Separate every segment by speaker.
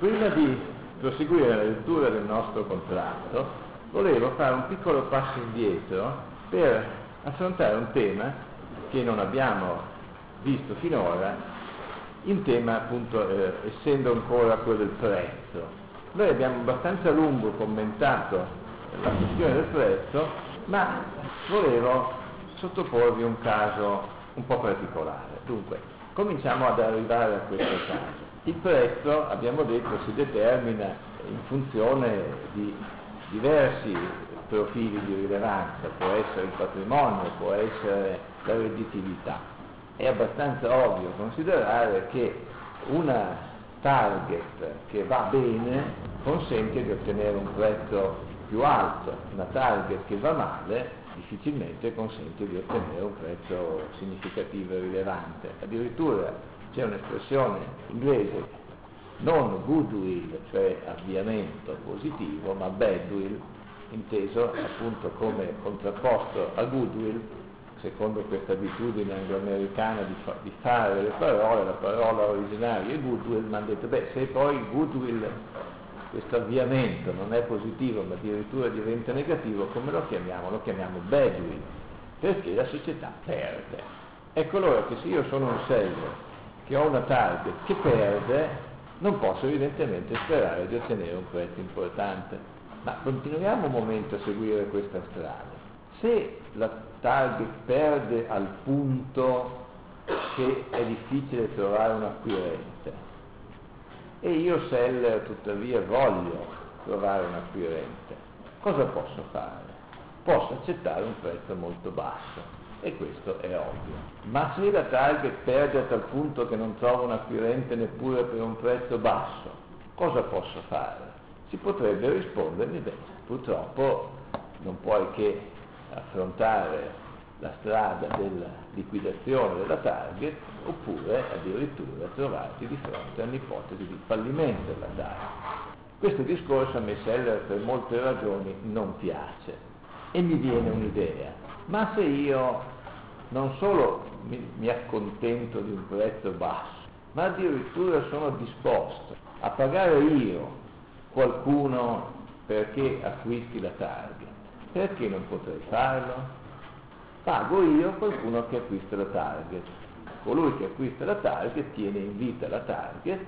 Speaker 1: Prima di proseguire la lettura del nostro contratto, volevo fare un piccolo passo indietro per affrontare un tema che non abbiamo visto finora, in tema appunto essendo ancora quello del prezzo. Noi abbiamo abbastanza a lungo commentato la questione del prezzo, ma volevo sottoporvi un caso un po' particolare. Dunque, cominciamo ad arrivare a questo caso. Il prezzo, abbiamo detto, si determina in funzione di diversi profili di rilevanza, può essere il patrimonio, può essere la redditività. È abbastanza ovvio considerare che una target che va bene consente di ottenere un prezzo più alto, una target che va male difficilmente consente di ottenere un prezzo significativo e rilevante. Addirittura c'è un'espressione inglese, non goodwill, cioè avviamento positivo, ma badwill, inteso appunto come contrapposto a goodwill, secondo questa abitudine angloamericana di fare le parole. La parola originaria è goodwill, ma hanno detto, se poi il goodwill, questo avviamento non è positivo ma addirittura diventa negativo, come lo chiamiamo? Lo chiamiamo badwill, perché la società perde. Ecco allora che se io sono un seller che ho una target che perde, non posso evidentemente sperare di ottenere un prezzo importante. Ma continuiamo un momento a seguire questa strada. Se la target perde al punto che è difficile trovare un acquirente e io seller tuttavia voglio trovare un acquirente, cosa posso fare? Posso accettare un prezzo molto basso, e questo è ovvio. Ma se la target perde a tal punto che non trovo un acquirente neppure per un prezzo basso, cosa posso fare? Si potrebbe rispondermi, purtroppo non puoi che affrontare la strada della liquidazione della target, oppure addirittura trovarti di fronte all'ipotesi di fallimento della target. Questo discorso a me seller per molte ragioni non piace e mi viene un'idea: ma se io non solo mi accontento di un prezzo basso, ma addirittura sono disposto a pagare io qualcuno perché acquisti la target, perché non potrei farlo? Pago io qualcuno che acquista la target. Colui che acquista la target tiene in vita la target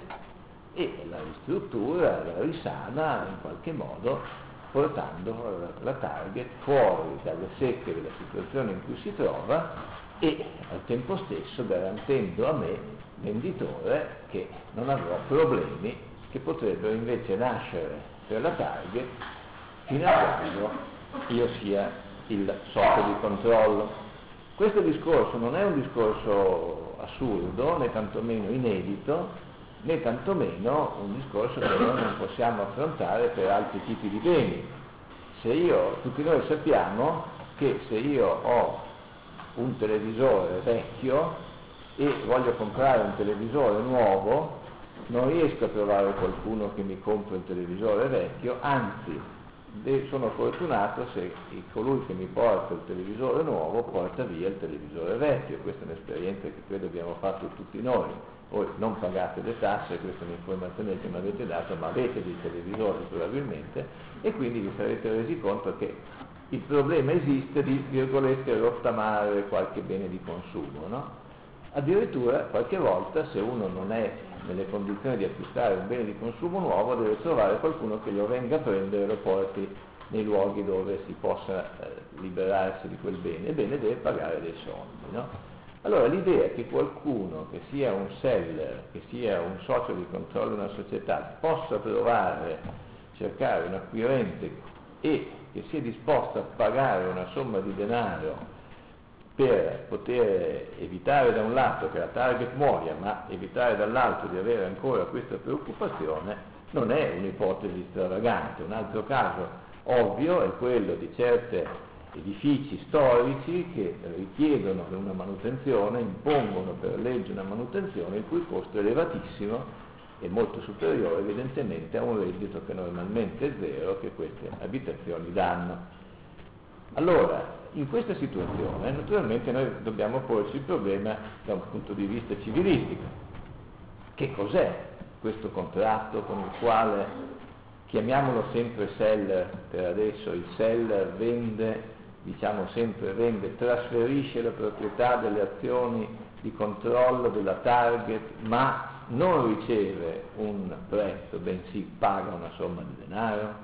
Speaker 1: e la ristruttura, la risana in qualche modo, portando la target fuori dalle secche della situazione in cui si trova e al tempo stesso garantendo a me, venditore, che non avrò problemi che potrebbero invece nascere per la target fino a quando io sia il socio di controllo. Questo discorso non è un discorso assurdo, né tantomeno inedito, né tantomeno un discorso che noi non possiamo affrontare per altri tipi di beni. Tutti noi sappiamo che se io ho un televisore vecchio e voglio comprare un televisore nuovo, non riesco a trovare qualcuno che mi compri un televisore vecchio, anzi sono fortunato se colui che mi porta il televisore nuovo porta via il televisore vecchio. Questa è un'esperienza che credo abbiamo fatto tutti noi. Voi non pagate le tasse, questa è un'informazione che mi avete dato, ma avete dei televisori probabilmente, e quindi vi sarete resi conto che il problema esiste di, virgolette, rottamare qualche bene di consumo, no? Addirittura qualche volta, se uno non è nelle condizioni di acquistare un bene di consumo nuovo, deve trovare qualcuno che lo venga a prendere e lo porti nei luoghi dove si possa liberarsi di quel bene. Ebbene, deve pagare dei soldi, no? Allora l'idea che qualcuno, che sia un seller, che sia un socio di controllo di una società, possa cercare un acquirente e che sia disposto a pagare una somma di denaro per poter evitare da un lato che la target muoia, ma evitare dall'altro di avere ancora questa preoccupazione, non è un'ipotesi stravagante. Un altro caso ovvio è quello di certi edifici storici che richiedono una manutenzione, impongono per legge una manutenzione il cui costo è elevatissimo e molto superiore evidentemente a un reddito che normalmente è zero, che queste abitazioni danno. Allora, in questa situazione, naturalmente noi dobbiamo porci il problema da un punto di vista civilistico. Che cos'è questo contratto con il quale, chiamiamolo sempre seller per adesso, il seller trasferisce la proprietà delle azioni di controllo della target, ma non riceve un prezzo, bensì paga una somma di denaro?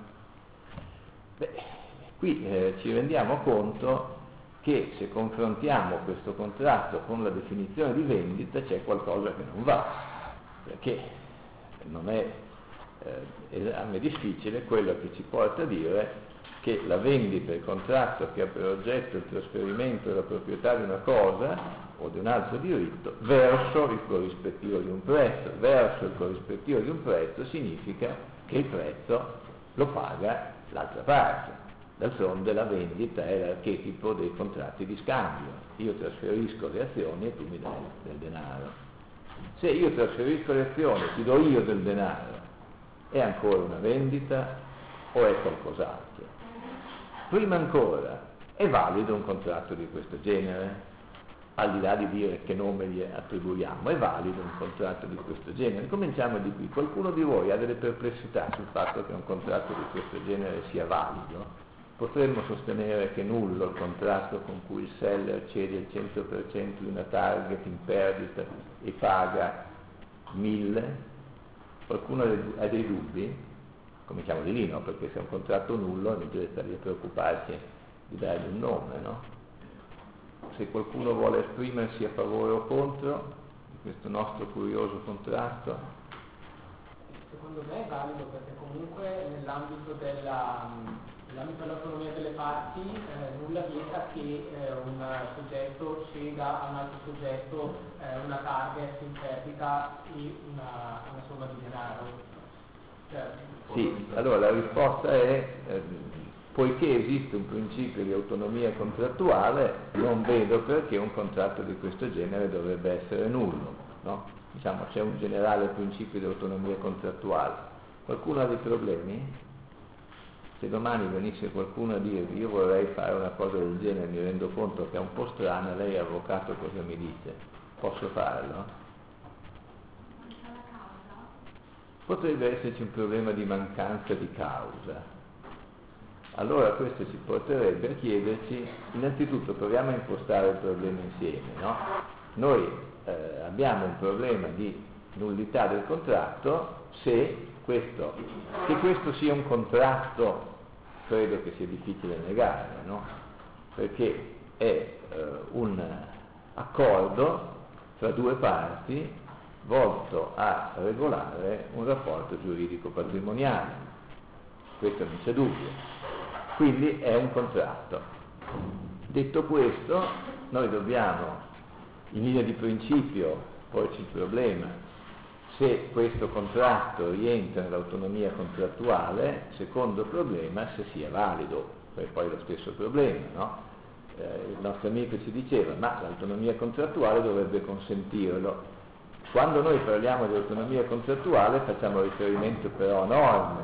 Speaker 1: Qui ci rendiamo conto che se confrontiamo questo contratto con la definizione di vendita c'è qualcosa che non va, perché non è esame difficile quello che ci porta a dire che la vendita è il contratto che ha per oggetto il trasferimento della proprietà di una cosa o di un altro diritto verso il corrispettivo di un prezzo. Verso il corrispettivo di un prezzo significa che il prezzo lo paga l'altra parte. D'altronde la vendita è l'archetipo dei contratti di scambio. Io trasferisco le azioni e tu mi dai del denaro. Se io trasferisco le azioni e ti do io del denaro, è ancora una vendita o è qualcos'altro? Prima ancora, è valido un contratto di questo genere? Al di là di dire che nome gli attribuiamo, è valido un contratto di questo genere? Cominciamo di qui. Qualcuno di voi ha delle perplessità sul fatto che un contratto di questo genere sia valido? Potremmo sostenere che è nullo il contratto con cui il seller cede il 100% di una target in perdita e paga 1.000? Qualcuno ha dei dubbi? Cominciamo di lì, no? Perché se è un contratto nullo non deve stare a preoccuparsi di dargli un nome, no? Se qualcuno vuole esprimersi a favore o contro di questo nostro curioso contratto.
Speaker 2: Secondo me è valido perché comunque nell'ambito dell'autonomia delle parti nulla vieta che un soggetto ceda a un altro soggetto una target in perdita e una somma di denaro.
Speaker 1: Sì, allora la risposta è poiché esiste un principio di autonomia contrattuale, non vedo perché un contratto di questo genere dovrebbe essere nullo, no? Diciamo, c'è un generale principio di autonomia contrattuale. Qualcuno ha dei problemi? Se domani venisse qualcuno a dirvi io vorrei fare una cosa del genere, mi rendo conto che è un po' strana, lei avvocato cosa mi dice? Posso farlo? Potrebbe esserci un problema di mancanza di causa. Allora questo ci porterebbe a chiederci, innanzitutto proviamo a impostare il problema insieme, no? Noi abbiamo un problema di nullità del contratto se questo sia un contratto, credo che sia difficile negare, no? Perché è un accordo tra due parti volto a regolare un rapporto giuridico patrimoniale, questo non c'è dubbio, quindi è un contratto. Detto questo, noi dobbiamo in linea di principio porci il problema se questo contratto rientra nell'autonomia contrattuale, secondo problema se sia valido, è poi lo stesso problema, no? Il nostro amico ci diceva ma l'autonomia contrattuale dovrebbe consentirlo. Quando noi parliamo di autonomia contrattuale facciamo riferimento però a norme,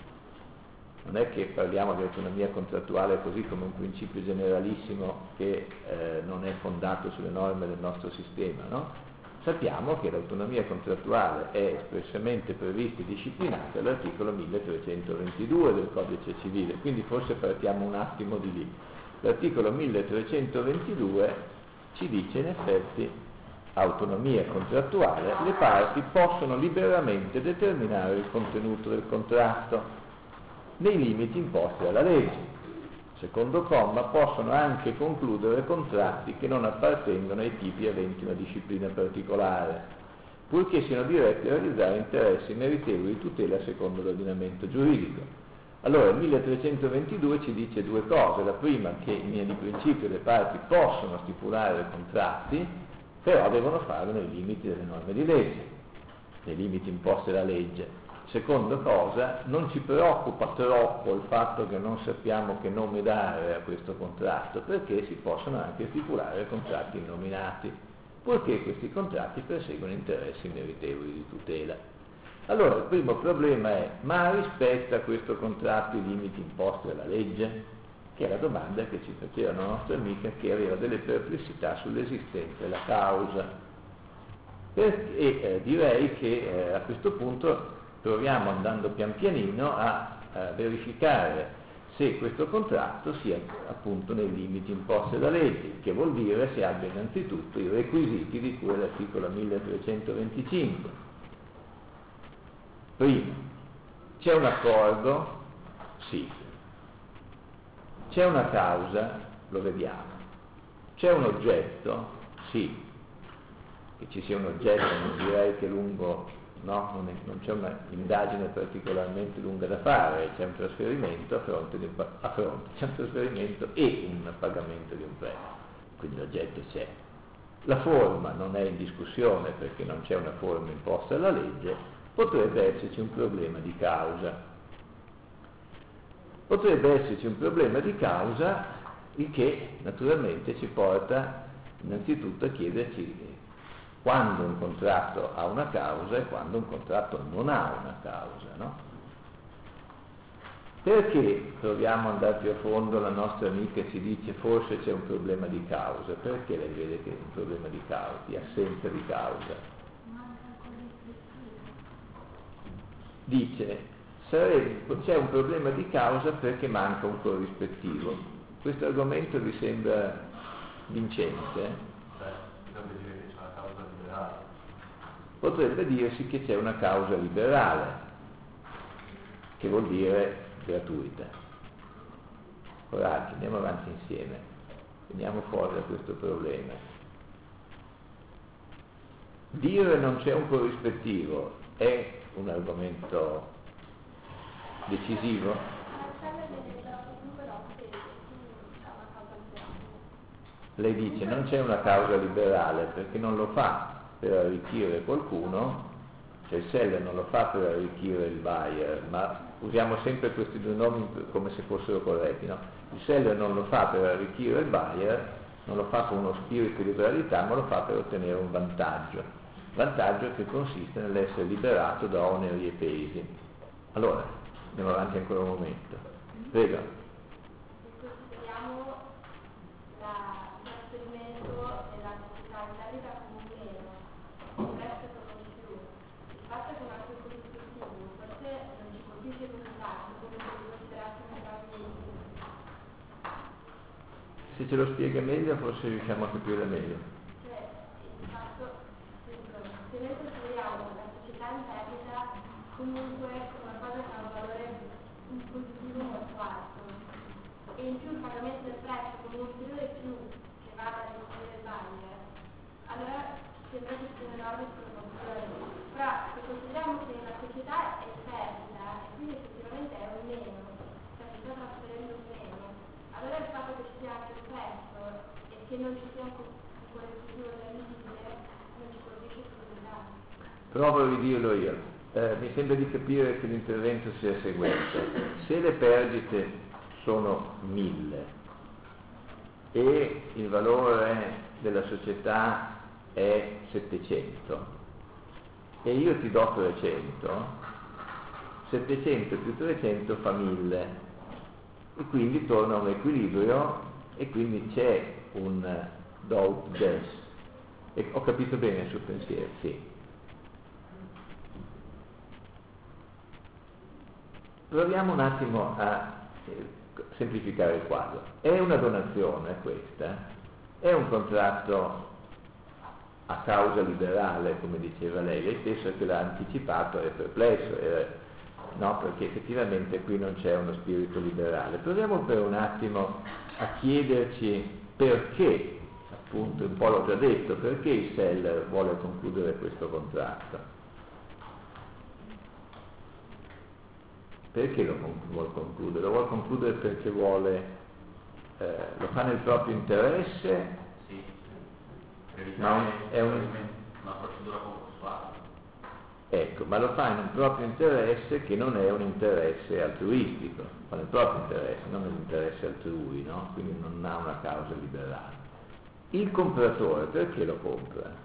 Speaker 1: non è che parliamo di autonomia contrattuale così come un principio generalissimo che non è fondato sulle norme del nostro sistema, no? Sappiamo che l'autonomia contrattuale è espressamente prevista e disciplinata dall'articolo 1322 del Codice Civile, quindi forse partiamo un attimo di lì. L'articolo 1322 ci dice in effetti autonomia contrattuale, le parti possono liberamente determinare il contenuto del contratto nei limiti imposti dalla legge. Secondo comma, possono anche concludere contratti che non appartengono ai tipi aventi una disciplina particolare, purché siano diretti a realizzare interessi meritevoli di tutela secondo l'ordinamento giuridico. Allora il 1322 ci dice due cose: la prima, che in linea di principio le parti possono stipulare contratti, però devono farlo nei limiti delle norme di legge, nei limiti imposti dalla legge. Seconda cosa, non ci preoccupa troppo il fatto che non sappiamo che nome dare a questo contratto, perché si possono anche stipulare contratti innominati, purché questi contratti perseguono interessi meritevoli di tutela. Allora il primo problema è: ma rispetta questo contratto i limiti imposti dalla legge? Che è la domanda che ci faceva la nostra amica, che aveva delle perplessità sull'esistenza della causa. E direi che a questo punto proviamo, andando pian pianino, a verificare se questo contratto sia appunto nei limiti imposti da legge, che vuol dire se abbia innanzitutto i requisiti di cui l'articolo 1325. Primo, c'è un accordo? Sì. C'è una causa? Lo vediamo. C'è un oggetto? Sì. Che ci sia un oggetto non direi che lungo, no, non c'è una indagine particolarmente lunga da fare, c'è un trasferimento c'è un trasferimento e un pagamento di un prezzo, quindi l'oggetto c'è. La forma non è in discussione perché non c'è una forma imposta dalla legge, potrebbe esserci un problema di causa. Potrebbe esserci un problema di causa, il che naturalmente ci porta innanzitutto a chiederci quando un contratto ha una causa e quando un contratto non ha una causa, no? Perché proviamo ad andare più a fondo, la nostra amica ci dice forse c'è un problema di causa, perché lei vede che è un problema di causa, di assenza di causa? Dice c'è un problema di causa perché manca un corrispettivo. Questo argomento vi sembra vincente? Potrebbe dirsi che c'è una causa liberale, che vuol dire gratuita. Coraggio, andiamo avanti insieme, veniamo fuori da questo problema. Dire non c'è un corrispettivo è un argomento decisivo? Lei dice non c'è una causa liberale perché non lo fa per arricchire qualcuno, cioè il seller non lo fa per arricchire il buyer, ma usiamo sempre questi due nomi come se fossero corretti, no? Il seller non lo fa per arricchire il buyer, non lo fa con uno spirito di liberalità, ma lo fa per ottenere un vantaggio che consiste nell'essere liberato da oneri e pesi. Allora, andiamo avanti ancora un momento. Prego. Se ce lo spiega meglio forse riusciamo a capire meglio.
Speaker 3: Cioè, il fatto, se noi consideriamo la società in perdita comunque una cosa che ha un valore positivo molto alto e in più il pagamento del prezzo con un ulteriore più che va da riuscire il buyer, allora sembra che sia un'enorme sproporzione. Però se consideriamo che la società è in perdita e quindi effettivamente è un meno, cioè si sta trasferendo un meno, allora il fatto che ci sia anche il prezzo e che non ci sia un corrispettivo realisibile non ci colpisce più di tanto.
Speaker 1: Provo a ridirlo io. Mi sembra di capire che l'intervento sia il seguente. Se le perdite sono 1000 e il valore della società è 700 e io ti do 300, 700 più 300 fa 1000 e quindi torna a un equilibrio e quindi c'è un do des. E ho capito bene il suo pensiero, sì. Proviamo un attimo a semplificare il quadro. È una donazione questa? È un contratto a causa liberale, come diceva lei stessa che l'ha anticipato, è perplesso, no, perché effettivamente qui non c'è uno spirito liberale. Proviamo per un attimo a chiederci perché, appunto, un po' l'ho già detto, perché il seller vuole concludere questo contratto. Perché lo vuole concludere? Lo vuole concludere perché vuole, lo fa nel proprio interesse?
Speaker 4: Sì,
Speaker 1: Ma è
Speaker 4: una procedura concorsuale.
Speaker 1: Ecco, ma lo fa in un proprio interesse che non è un interesse altruistico, fa nel proprio interesse, non nell'interesse altrui, no? Quindi non ha una causa liberale. Il compratore perché lo compra?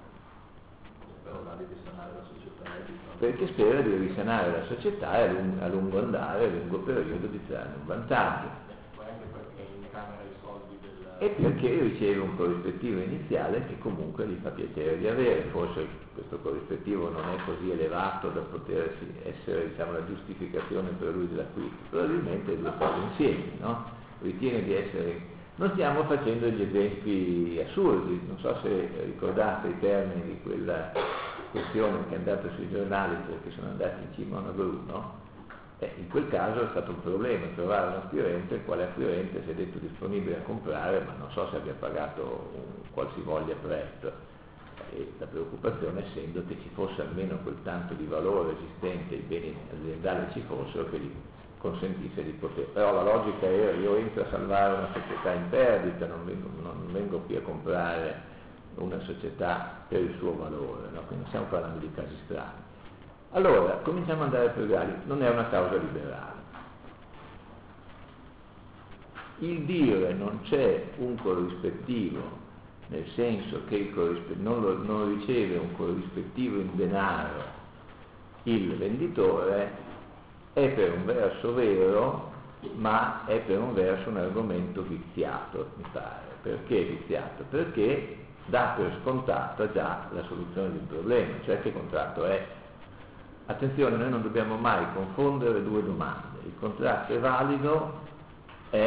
Speaker 1: Perché spera di risanare la società e a lungo andare, a lungo periodo di trarne un vantaggio.
Speaker 2: Poi anche perché incamera i soldi
Speaker 1: è perché riceve un corrispettivo iniziale che comunque gli fa piacere di avere. Forse questo corrispettivo non è così elevato da poter essere, diciamo, la giustificazione per lui dell'acquisto, probabilmente le due cose insieme, no? Ritiene di essere... Non stiamo facendo gli esempi assurdi, non so se ricordate i termini di quella questione che è andata sui giornali perché sono andati in cima a una gru, no? In quel caso è stato un problema trovare un acquirente, il quale acquirente si è detto disponibile a comprare, ma non so se abbia pagato un qualsivoglia prezzo. E la preoccupazione essendo che ci fosse almeno quel tanto di valore esistente, i beni aziendali ci fossero, che gli consentisse di poter. Però la logica era: io entro a salvare una società in perdita, non vengo qui a comprare una società per il suo valore, no? Quindi non stiamo parlando di casi strani. Allora, cominciamo ad andare per gradi, non è una causa liberale. Il dire non c'è un corrispettivo, nel senso che non riceve un corrispettivo in denaro il venditore, è per un verso vero, ma è per un verso un argomento viziato, mi pare. Perché viziato? Perché dà per scontata già la soluzione del problema, cioè che contratto è. Attenzione, noi non dobbiamo mai confondere due domande. Il contratto è valido, è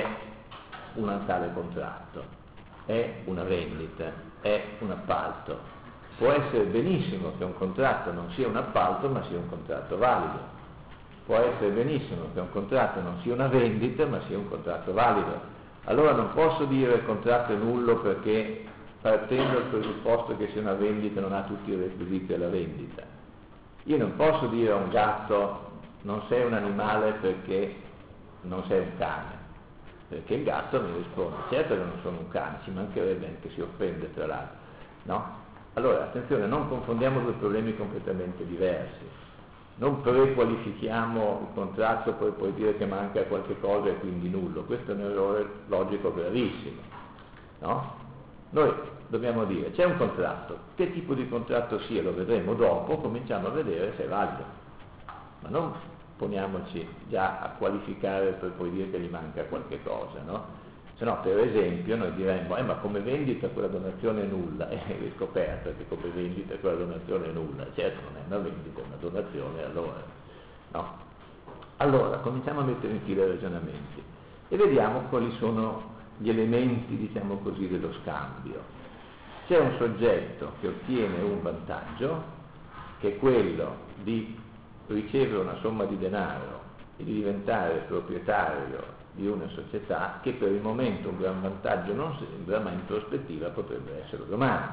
Speaker 1: un tale contratto, è una vendita, è un appalto. Può essere benissimo che un contratto non sia un appalto ma sia un contratto valido. Può essere benissimo che un contratto non sia una vendita ma sia un contratto valido. Allora non posso dire il contratto è nullo perché, partendo dal presupposto che sia una vendita, non ha tutti i requisiti della vendita. Io non posso dire a un gatto non sei un animale perché non sei un cane, perché il gatto mi risponde certo che non sono un cane, ci mancherebbe, anche si offende tra l'altro, no? Allora attenzione, non confondiamo due problemi completamente diversi, non prequalifichiamo il contratto per poi dire che manca qualche cosa e quindi nullo. Questo è un errore logico gravissimo, no? Noi dobbiamo dire c'è un contratto, che tipo di contratto sia lo vedremo dopo, cominciamo a vedere se è valido, ma non poniamoci già a qualificare per poi dire che gli manca qualche cosa, no? Se no, per esempio, noi diremmo ma come vendita quella donazione è nulla, e hai scoperto che come vendita quella donazione è nulla. Certo non è una vendita, è una donazione, allora, no? Allora cominciamo a mettere in fila i ragionamenti e vediamo quali sono gli elementi, diciamo così, dello scambio. C'è un soggetto che ottiene un vantaggio, che è quello di ricevere una somma di denaro e di diventare proprietario di una società, che per il momento un gran vantaggio non sembra, ma in prospettiva potrebbe essere domani,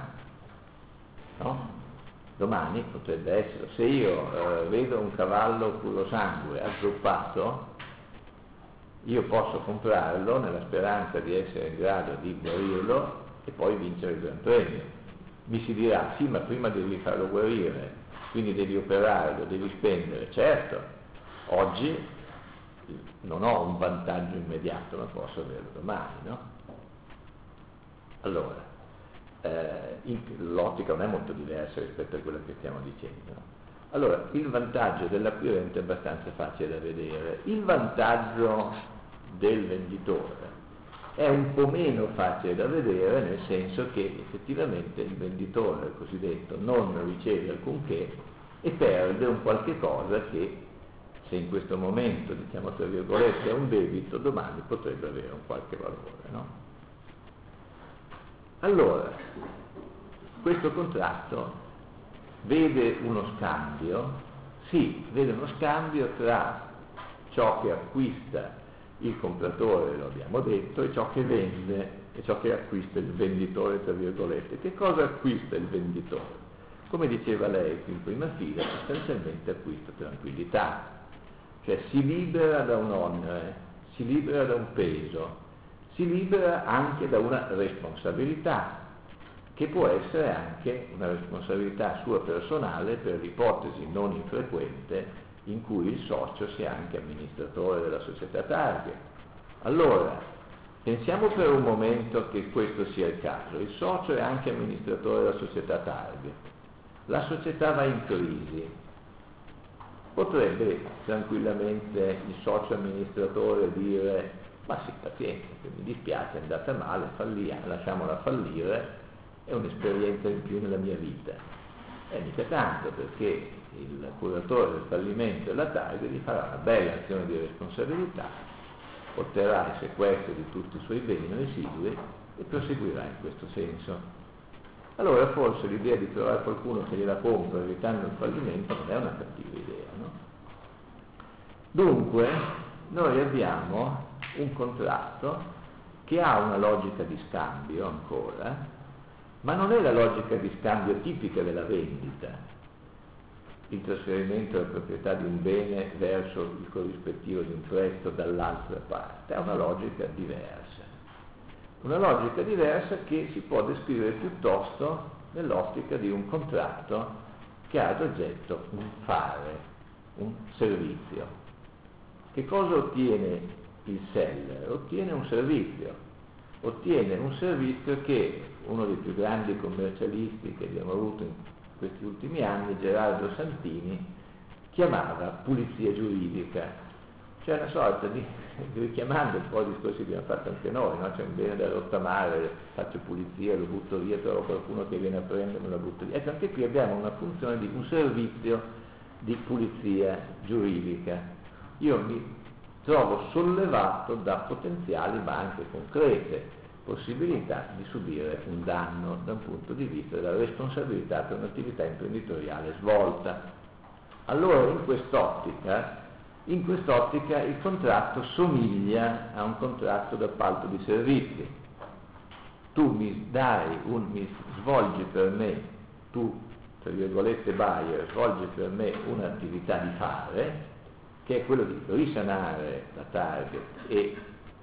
Speaker 1: no? Domani potrebbe essere, se io vedo un cavallo puro sangue azzoppato, io posso comprarlo nella speranza di essere in grado di guarirlo e poi vincere il Gran Premio. Mi si dirà, sì, ma prima devi farlo guarire, quindi devi operare, lo devi spendere. Certo, oggi non ho un vantaggio immediato, ma posso averlo domani, no? Allora, l'ottica non è molto diversa rispetto a quello che stiamo dicendo, no? Allora, il vantaggio dell'acquirente è abbastanza facile da vedere. Il vantaggio del venditore è un po' meno facile da vedere, nel senso che effettivamente il venditore cosiddetto non riceve alcunché e perde un qualche cosa che, se in questo momento, diciamo tra virgolette, è un debito, domani potrebbe avere un qualche valore, no? Allora, questo contratto vede uno scambio, sì, vede uno scambio tra ciò che acquista il compratore, lo abbiamo detto, e ciò che vende e ciò che acquista il venditore, tra virgolette. Che cosa acquista il venditore? Come diceva lei qui in prima fila, sostanzialmente acquista tranquillità, cioè si libera da un onere, si libera da un peso, si libera anche da una responsabilità, che può essere anche una responsabilità sua personale per l'ipotesi non infrequente in cui il socio sia anche amministratore della società target. Allora, pensiamo per un momento che questo sia il caso, il socio è anche amministratore della società target, la società va in crisi, potrebbe tranquillamente il socio amministratore dire ma sì, pazienza, mi dispiace, è andata male, lasciamola fallire, è un'esperienza in più nella mia vita. E mica tanto, perché il curatore del fallimento della Target gli farà una bella azione di responsabilità, otterrà il sequestro di tutti i suoi beni residui e proseguirà in questo senso. Allora forse l'idea di trovare qualcuno che gliela compra evitando il fallimento non è una cattiva idea, no? Dunque noi abbiamo un contratto che ha una logica di scambio ancora, ma non è la logica di scambio tipica della vendita, il trasferimento della proprietà di un bene verso il corrispettivo di un prezzo dall'altra parte, è una logica diversa. Una logica diversa che si può descrivere piuttosto nell'ottica di un contratto che ha ad oggetto un fare, un servizio. Che cosa ottiene il seller? Ottiene un servizio che uno dei più grandi commercialisti che abbiamo avuto in questi ultimi anni, Gerardo Santini, chiamava pulizia giuridica. C'è una sorta di, richiamando un po' i discorsi che abbiamo fatto anche noi, no? C'è un bene da rottamare, faccio pulizia, lo butto via, trovo qualcuno che viene a prendermi, lo butto via. Ecco, anche qui abbiamo una funzione di un servizio di pulizia giuridica. Io mi trovo sollevato da potenziali ma anche concrete possibilità di subire un danno da un punto di vista della responsabilità per un'attività imprenditoriale svolta. Allora in quest'ottica il contratto somiglia a un contratto d'appalto di servizi. Tu mi svolgi per me, tu, tra virgolette buyer, svolgi per me un'attività di fare, che è quello di risanare la target e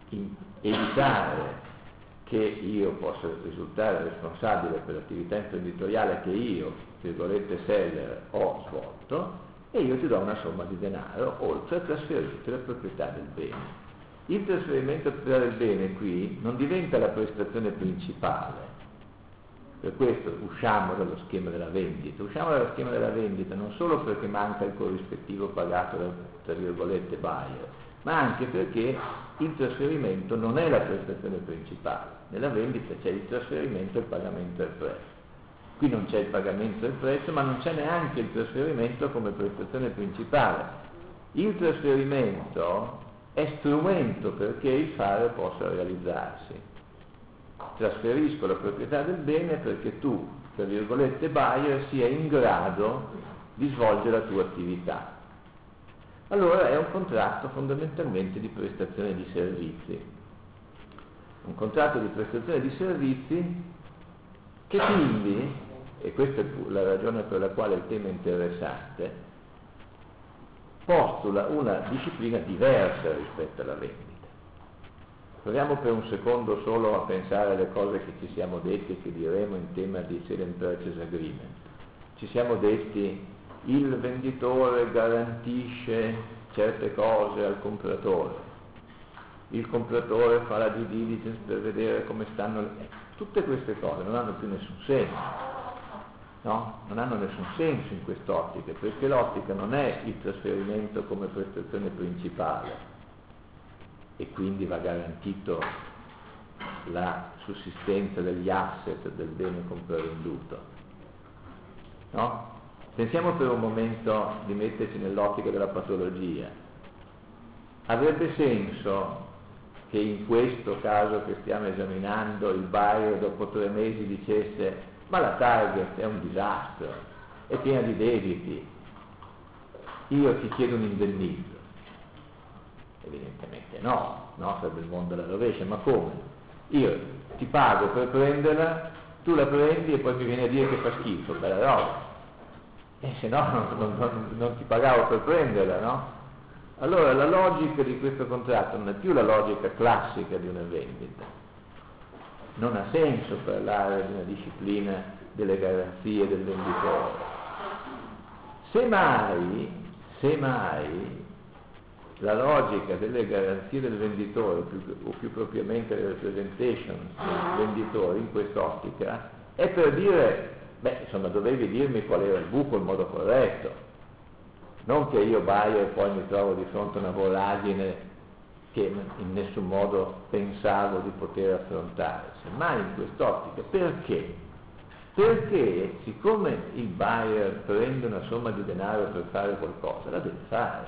Speaker 1: evitare che io possa risultare responsabile per l'attività imprenditoriale che io, virgolette seller, ho svolto, e io ti do una somma di denaro oltre a trasferirti la proprietà del bene. Il trasferimento della proprietà del bene qui non diventa la prestazione principale, per questo usciamo dallo schema della vendita, non solo perché manca il corrispettivo pagato dal, tra virgolette, buyer, ma anche perché il trasferimento non è la prestazione principale. Nella vendita c'è il trasferimento e il pagamento del prezzo. Qui non c'è il pagamento del prezzo, ma non c'è neanche il trasferimento come prestazione principale. Il trasferimento è strumento perché il fare possa realizzarsi. Trasferisco la proprietà del bene perché tu, tra virgolette buyer, sia in grado di svolgere la tua attività. Allora è un contratto fondamentalmente di prestazione di servizi. Un contratto di prestazione di servizi che quindi, e questa è la ragione per la quale il tema è interessante, postula una disciplina diversa rispetto alla vendita. Proviamo per un secondo solo a pensare alle cose che ci siamo detti e che diremo in tema di Sale and Purchase Agreement. Ci siamo detti il venditore garantisce certe cose al compratore, il compratore fa la due diligence per vedere come stanno tutte queste cose non hanno più nessun senso, no? Non hanno nessun senso in quest'ottica, perché l'ottica non è il trasferimento come prestazione principale e quindi va garantito la sussistenza degli asset del bene compravenduto, no? Pensiamo per un momento di metterci nell'ottica della patologia. Avrebbe senso che in questo caso che stiamo esaminando il buyer dopo 3 mesi dicesse ma la target è un disastro, è piena di debiti, io ti chiedo un indennizzo? Evidentemente no, sarebbe il mondo alla rovescia, ma come? Io ti pago per prenderla, tu la prendi e poi mi vieni a dire che fa schifo, bella roba. Se no non ti pagavo per prenderla, no? Allora la logica di questo contratto non è più la logica classica di una vendita. Non ha senso parlare di una disciplina delle garanzie del venditore. Semmai la logica delle garanzie del venditore, o più propriamente le representation del venditore in quest'ottica, è per dire dovevi dirmi qual era il buco in modo corretto, non che io buyer poi mi trovo di fronte a una voragine che in nessun modo pensavo di poter affrontare, semmai in quest'ottica. Perché? Perché siccome il buyer prende una somma di denaro per fare qualcosa, la deve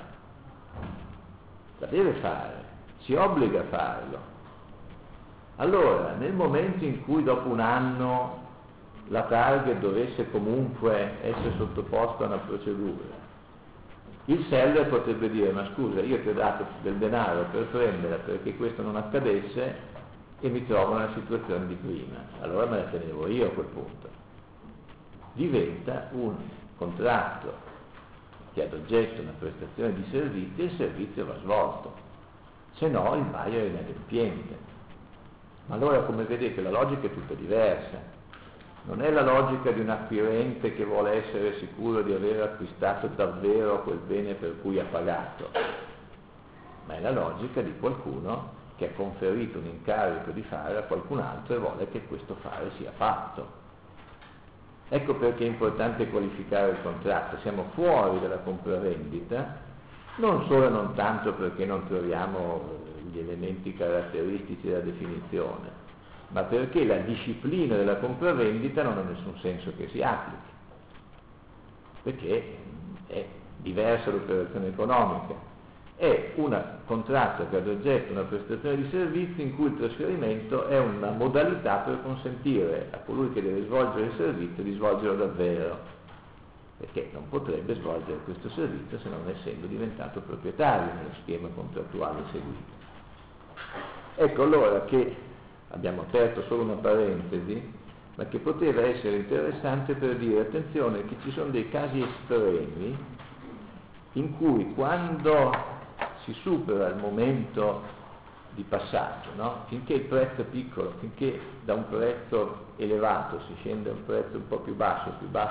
Speaker 1: fare, si obbliga a farlo. Allora, nel momento in cui dopo un anno la target dovesse comunque essere sottoposta a una procedura, il seller potrebbe dire: ma scusa, io ti ho dato del denaro per prenderla perché questo non accadesse e mi trovo nella situazione di prima, allora me la tenevo io a quel punto. Diventa un contratto che ha ad oggetto una prestazione di servizi e il servizio va svolto, se no il buyer è inadempiente. Ma allora, come vedete, la logica è tutta diversa. Non è la logica di un acquirente che vuole essere sicuro di aver acquistato davvero quel bene per cui ha pagato, ma è la logica di qualcuno che ha conferito un incarico di fare a qualcun altro e vuole che questo fare sia fatto. Ecco perché è importante qualificare il contratto. Siamo fuori dalla compravendita, non solo e non tanto perché non troviamo gli elementi caratteristici della definizione, ma perché la disciplina della compravendita non ha nessun senso che si applichi, perché è diversa l'operazione economica. È un contratto che ha ad oggetto una prestazione di servizi in cui il trasferimento è una modalità per consentire a colui che deve svolgere il servizio di svolgerlo davvero, perché non potrebbe svolgere questo servizio se non essendo diventato proprietario nello schema contrattuale seguito. Ecco allora che abbiamo aperto solo una parentesi, ma che poteva essere interessante per dire: attenzione, che ci sono dei casi estremi in cui, quando si supera il momento di passaggio, no? Finché il prezzo è piccolo, finché da un prezzo elevato si scende a un prezzo un po' più basso,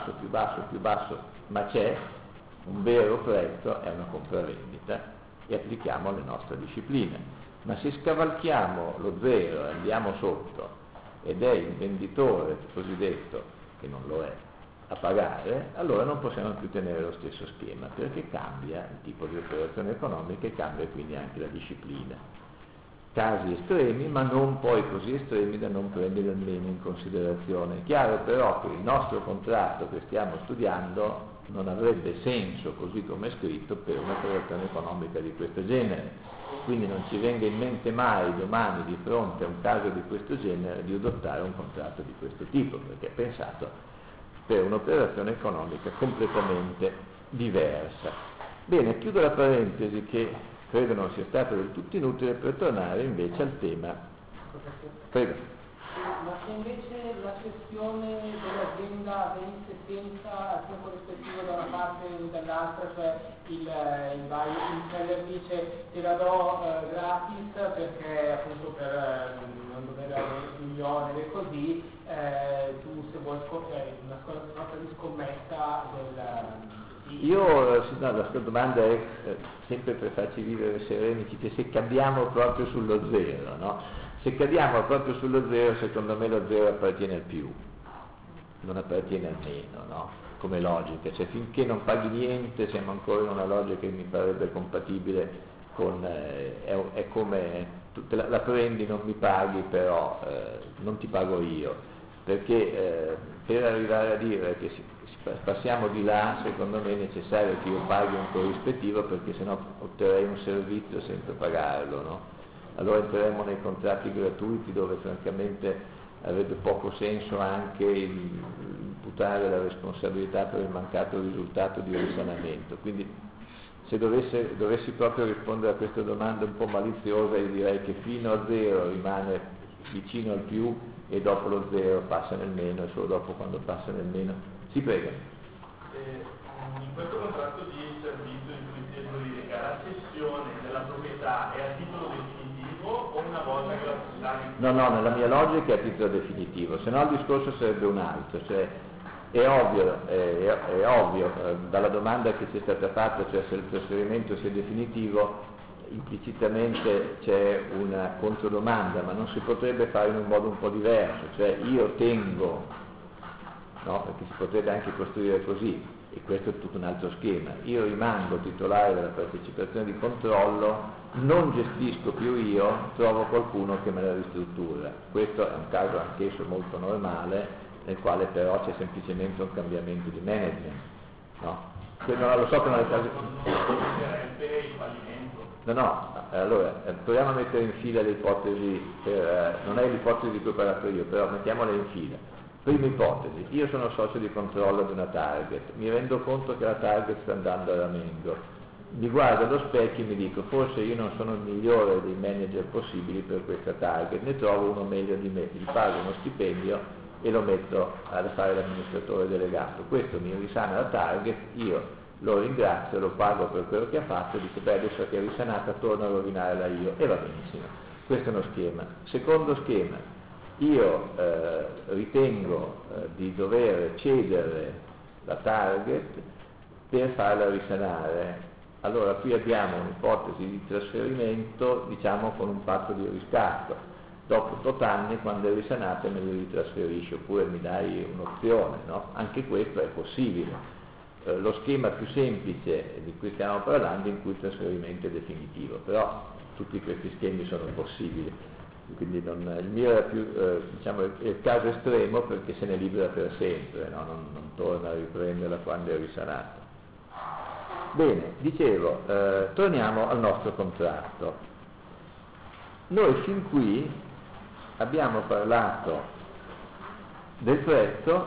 Speaker 1: ma c'è un vero prezzo, è una compravendita e applichiamo le nostre discipline. Ma se scavalchiamo lo zero e andiamo sotto ed è il venditore cosiddetto, che non lo è, a pagare, allora non possiamo più tenere lo stesso schema, perché cambia il tipo di operazione economica e cambia quindi anche la disciplina. Casi estremi, ma non poi così estremi da non prendere almeno in considerazione. È chiaro però che il nostro contratto che stiamo studiando non avrebbe senso, così come è scritto, per un'operazione economica di questo genere. Quindi non ci venga in mente mai domani, di fronte a un caso di questo genere, di adottare un contratto di questo tipo, perché è pensato per un'operazione economica completamente diversa. Bene, chiudo la parentesi che credo non sia stata del tutto inutile per tornare invece al tema. Prego.
Speaker 2: Ma se invece la cessione dell'azienda venisse senza tempo rispettivo da una parte o dall'altra, cioè il seller dice: te la do gratis perché appunto per non dover avere più gli oneri e così, tu se vuoi una sorta di scommessa
Speaker 1: la sua domanda è sempre per farci vivere sereni, se cadiamo proprio sullo zero, no? Se cadiamo proprio sullo zero, secondo me lo zero appartiene al più, non appartiene al meno, no? Come logica, cioè finché non paghi niente siamo ancora in una logica che mi parebbe compatibile con, è come la prendi, non mi paghi, però non ti pago io, perché per arrivare a dire che passiamo di là, secondo me è necessario che io paghi un corrispettivo, perché sennò otterrei un servizio senza pagarlo, no? Allora entreremo nei contratti gratuiti, dove francamente avrebbe poco senso anche imputare la responsabilità per il mancato risultato di risanamento. Quindi se dovessi proprio rispondere a questa domanda un po' maliziosa, io direi che fino a zero rimane vicino al più e dopo lo zero passa nel meno, e solo dopo, quando passa nel meno, si prega.
Speaker 5: In questo contratto di servizio in cui si esplica la cessione della proprietà è a titolo definitivo o una volta che la proprietà...
Speaker 1: No, nella mia logica è a titolo definitivo, se no il discorso sarebbe un altro, cioè è ovvio dalla domanda che ci è stata fatta, cioè se il trasferimento sia definitivo, implicitamente c'è una controdomanda, ma non si potrebbe fare in un modo un po' diverso, cioè io tengo, no? Perché si potrebbe anche costruire così, e questo è tutto un altro schema. Io rimango titolare della partecipazione di controllo, non gestisco più io, trovo qualcuno che me la ristruttura. Questo è un caso anch'esso molto normale, nel quale però c'è semplicemente un cambiamento di management, no? Non lo so che non è caso.
Speaker 5: Il fallimento.
Speaker 1: No, allora, proviamo a mettere in fila le ipotesi, non è l'ipotesi di cui ho parlato io, però mettiamole in fila. Prima ipotesi, io sono socio di controllo di una target, mi rendo conto che la target sta andando a ramengo, mi guardo allo specchio e mi dico forse io non sono il migliore dei manager possibili per questa target, ne trovo uno meglio di me, gli pago uno stipendio e lo metto a fare l'amministratore delegato. Questo mi risana la target, io lo ringrazio, lo pago per quello che ha fatto e dico beh adesso che è risanata torno a rovinarla io, e va benissimo. Questo è uno schema. Secondo schema, io ritengo di dover cedere la target per farla risanare. Allora qui abbiamo un'ipotesi di trasferimento, diciamo con un patto di riscatto. Dopo 8 anni, quando è risanata, me li ritrasferisci, oppure mi dai un'opzione, no? Anche questo è possibile. Lo schema più semplice di cui stiamo parlando in cui il trasferimento è definitivo, però tutti questi schemi sono possibili, quindi il mio è più diciamo, è il caso estremo perché se ne libera per sempre, no? non torna a riprenderla quando è risanata. Bene, dicevo, torniamo al nostro contratto. Noi fin qui abbiamo parlato del prezzo,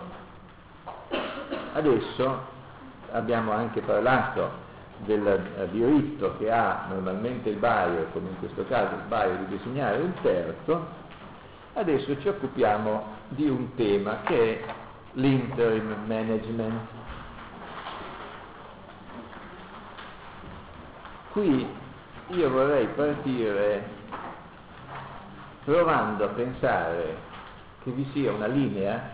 Speaker 1: adesso abbiamo anche parlato del diritto che ha normalmente il buyer, come in questo caso il buyer, di designare un terzo. Adesso ci occupiamo di un tema che è l'interim management. Qui io vorrei partire provando a pensare che vi sia una linea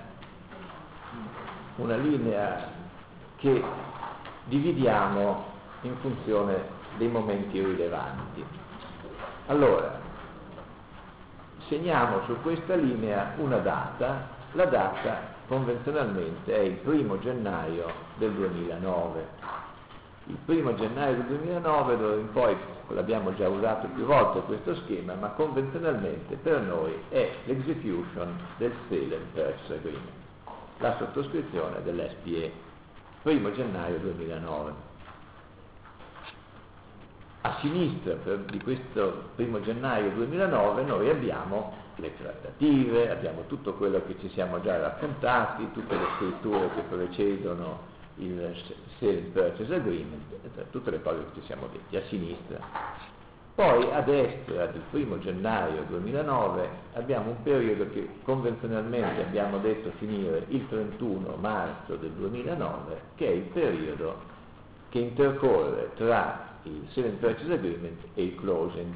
Speaker 1: che dividiamo in funzione dei momenti rilevanti. Allora, segniamo su questa linea una data, la data convenzionalmente è il 1 gennaio del 2009. Il 1 gennaio del 2009, dove in poi l'abbiamo già usato più volte questo schema, ma convenzionalmente per noi è l'execution del Sale and Purchase Agreement, la sottoscrizione dell'SPA. 1 gennaio 2009. A sinistra di questo 1 gennaio 2009 noi abbiamo le trattative, abbiamo tutto quello che ci siamo già raccontati, tutte le scritture che precedono il Sale and Purchase Agreement, tutte le cose che ci siamo detti a sinistra. Poi a destra del 1 gennaio 2009 abbiamo un periodo che convenzionalmente abbiamo detto finire il 31 marzo del 2009, che è il periodo che intercorre tra il Sale and Purchase Agreement e il closing.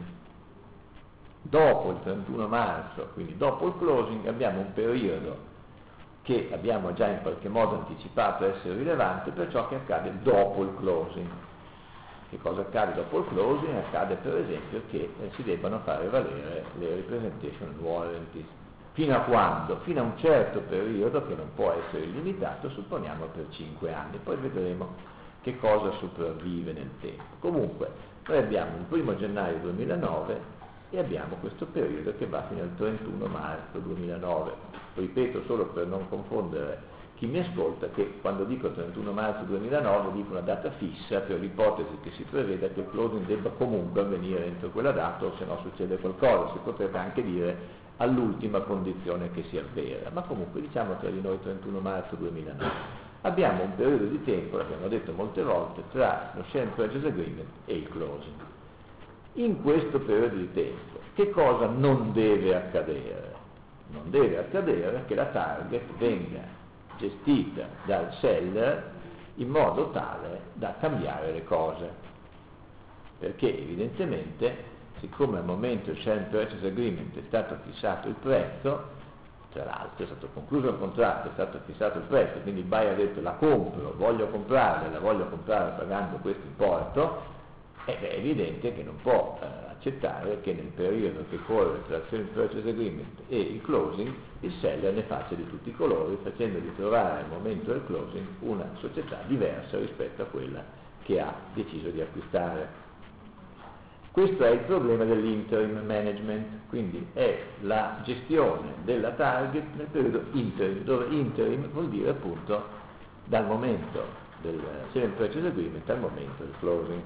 Speaker 1: Dopo il 31 marzo, quindi dopo il closing, abbiamo un periodo che abbiamo già in qualche modo anticipato essere rilevante per ciò che accade dopo il closing. Che cosa accade dopo il closing? Accade per esempio che si debbano fare valere le representation warranties. Fino a quando? Fino a un certo periodo che non può essere illimitato, supponiamo per 5 anni, poi vedremo che cosa sopravvive nel tempo. Comunque, noi abbiamo il 1 gennaio 2009 e abbiamo questo periodo che va fino al 31 marzo 2009. Ripeto solo per non confondere chi mi ascolta che quando dico 31 marzo 2009 dico una data fissa per l'ipotesi che si preveda che il closing debba comunque avvenire entro quella data o se no succede qualcosa. Si potrebbe anche dire all'ultima condizione che si avvera, ma comunque diciamo tra di noi 31 marzo 2009. Abbiamo un periodo di tempo, l'abbiamo detto molte volte, tra lo Sale and Purchase Agreement e il closing. In questo periodo di tempo che cosa non deve accadere? Non deve accadere che la target venga gestita dal seller in modo tale da cambiare le cose, perché evidentemente siccome al momento il Sale and Purchase Agreement è stato fissato il prezzo, tra l'altro è stato concluso il contratto, è stato fissato il prezzo, quindi il buyer ha detto la compro, voglio comprarla, la voglio comprare pagando questo importo, è evidente che non può accettare che nel periodo che corre tra il Sale Purchase Agreement e il closing il seller ne faccia di tutti i colori, facendogli trovare al momento del closing una società diversa rispetto a quella che ha deciso di acquistare. Questo è il problema dell'interim management, quindi è la gestione della target nel periodo interim, dove interim vuol dire appunto dal momento del Sale Purchase Agreement al momento del closing.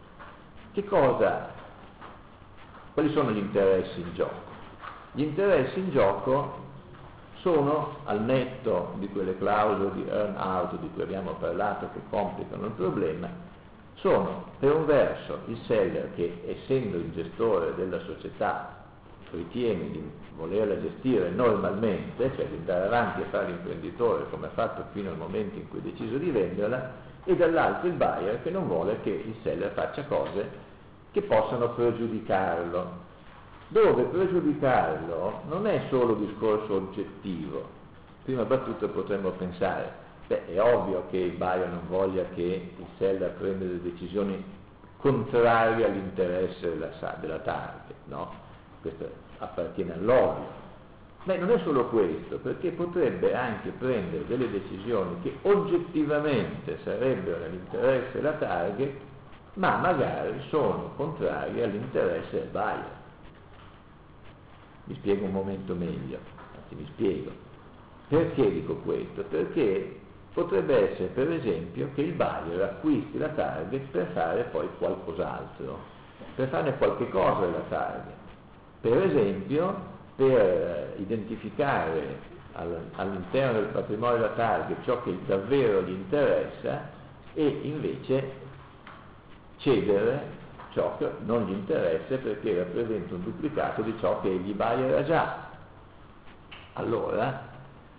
Speaker 1: Quali sono gli interessi in gioco? Gli interessi in gioco sono, al netto di quelle clausole di earn out di cui abbiamo parlato che complicano il problema, sono per un verso il seller che, essendo il gestore della società, ritiene di volerla gestire normalmente, cioè di andare avanti a fare l'imprenditore come ha fatto fino al momento in cui ha deciso di venderla, e dall'altro il buyer che non vuole che il seller faccia cose che possano pregiudicarlo, dove pregiudicarlo non è solo discorso oggettivo. Prima battuta potremmo pensare, è ovvio che il buyer non voglia che il seller prenda delle decisioni contrarie all'interesse della target, no? Questo appartiene all'ovvio. Non è solo questo, perché potrebbe anche prendere delle decisioni che oggettivamente sarebbero nell'interesse della target, ma magari sono contrarie all'interesse del buyer. Mi spiego un momento meglio, mi spiego. Perché dico questo? Perché potrebbe essere per esempio che il buyer acquisti la target per fare poi qualcos'altro, per farne qualche cosa della target. Per esempio per identificare all'interno del patrimonio della target ciò che davvero gli interessa e invece cedere ciò che non gli interessa perché rappresenta un duplicato di ciò che egli buyer ha già. Allora,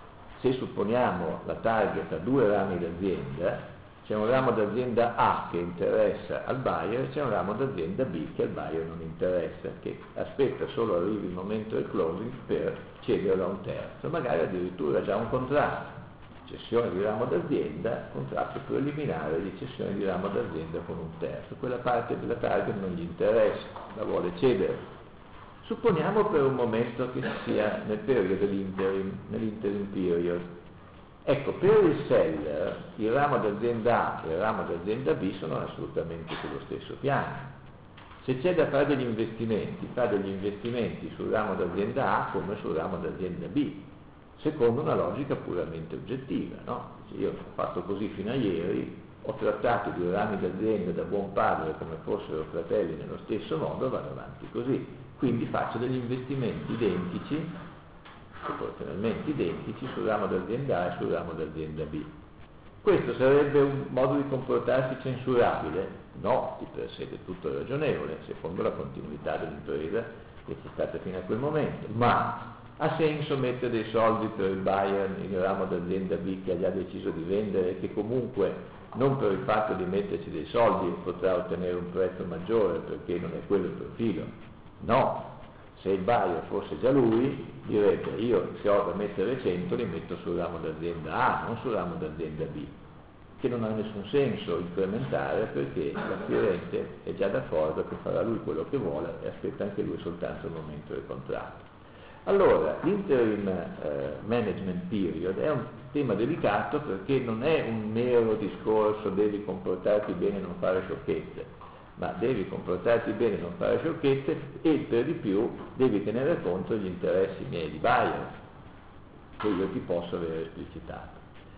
Speaker 1: se supponiamo la target a due rami d'azienda, c'è un ramo d'azienda A che interessa al buyer, c'è un ramo d'azienda B che al buyer non interessa, che aspetta solo arrivi il momento del closing per cederlo a un terzo, magari addirittura già un contratto, cessione di ramo d'azienda, contratto preliminare di cessione di ramo d'azienda con un terzo. Quella parte della target non gli interessa, la vuole cedere. Supponiamo per un momento che sia nel periodo dell'interim, nell'interim period. Ecco, per il seller il ramo d'azienda A e il ramo d'azienda B sono assolutamente sullo stesso piano. Se c'è da fare degli investimenti, fa degli investimenti sul ramo d'azienda A come sul ramo d'azienda B, secondo una logica puramente oggettiva, no? Io ho fatto così fino a ieri, ho trattato i due rami d'azienda da buon padre come fossero fratelli nello stesso modo, vado avanti così. Quindi faccio degli investimenti identici, proporzionalmente identici, sul ramo d'azienda A e sul ramo d'azienda B. Questo sarebbe un modo di comportarsi censurabile? No, di per sé è tutto ragionevole, secondo la continuità dell'impresa che c'è stata fino a quel momento, ma ha senso mettere dei soldi per il buyer nel ramo d'azienda B che ha già deciso di vendere e che comunque non per il fatto di metterci dei soldi potrà ottenere un prezzo maggiore perché non è quello il profilo? No, se il buyer fosse già lui direbbe io se ho da mettere 100 li metto sul ramo d'azienda A, non sul ramo d'azienda B, che non ha nessun senso incrementare perché l'acquirente è già d'accordo che farà lui quello che vuole e aspetta anche lui soltanto il momento del contratto. Allora, l'interim management period è un tema delicato perché non è un mero discorso devi comportarti bene e non fare sciocchezze, ma devi comportarti bene e non fare sciocchezze e per di più devi tenere conto degli interessi miei di buyer che io ti posso aver esplicitato.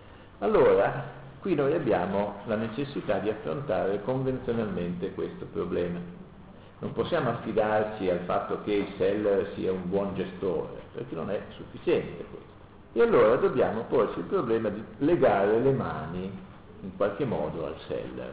Speaker 1: Allora, qui noi abbiamo la necessità di affrontare convenzionalmente questo problema. Non possiamo affidarci al fatto che il seller sia un buon gestore, perché non è sufficiente questo. E allora dobbiamo porci il problema di legare le mani in qualche modo al seller.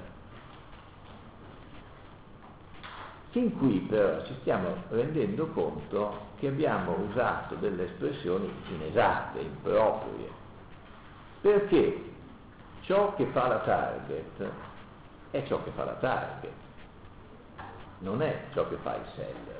Speaker 1: Fin qui però ci stiamo rendendo conto che abbiamo usato delle espressioni inesatte, improprie, perché ciò che fa la target è ciò che fa la target, non è ciò che fa il seller.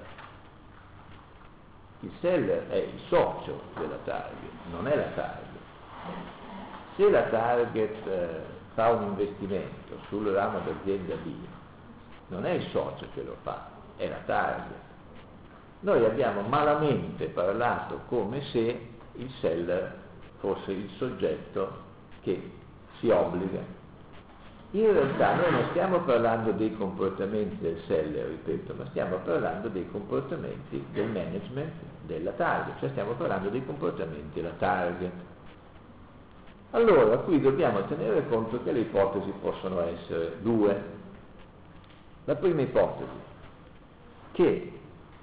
Speaker 1: Il seller è il socio della target, non è la target. Se la target fa un investimento sul ramo d'azienda B non è il socio che lo fa, è la target. Noi abbiamo malamente parlato come se il seller fosse il soggetto che si obbliga. In realtà noi non stiamo parlando dei comportamenti del seller, ripeto, ma stiamo parlando dei comportamenti del management della target, cioè stiamo parlando dei comportamenti della target. Allora, qui dobbiamo tenere conto che le ipotesi possono essere due. La prima ipotesi, che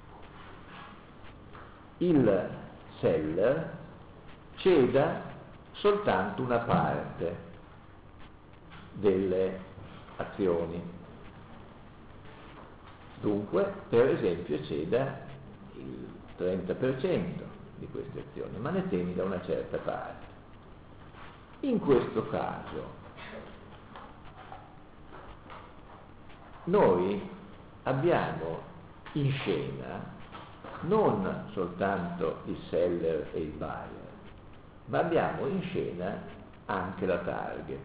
Speaker 1: il seller ceda soltanto una parte delle azioni. Dunque, per esempio, ceda il 30% di queste azioni, ma ne tieni da una certa parte. In questo caso noi abbiamo in scena non soltanto il seller e il buyer, ma abbiamo in scena anche la target.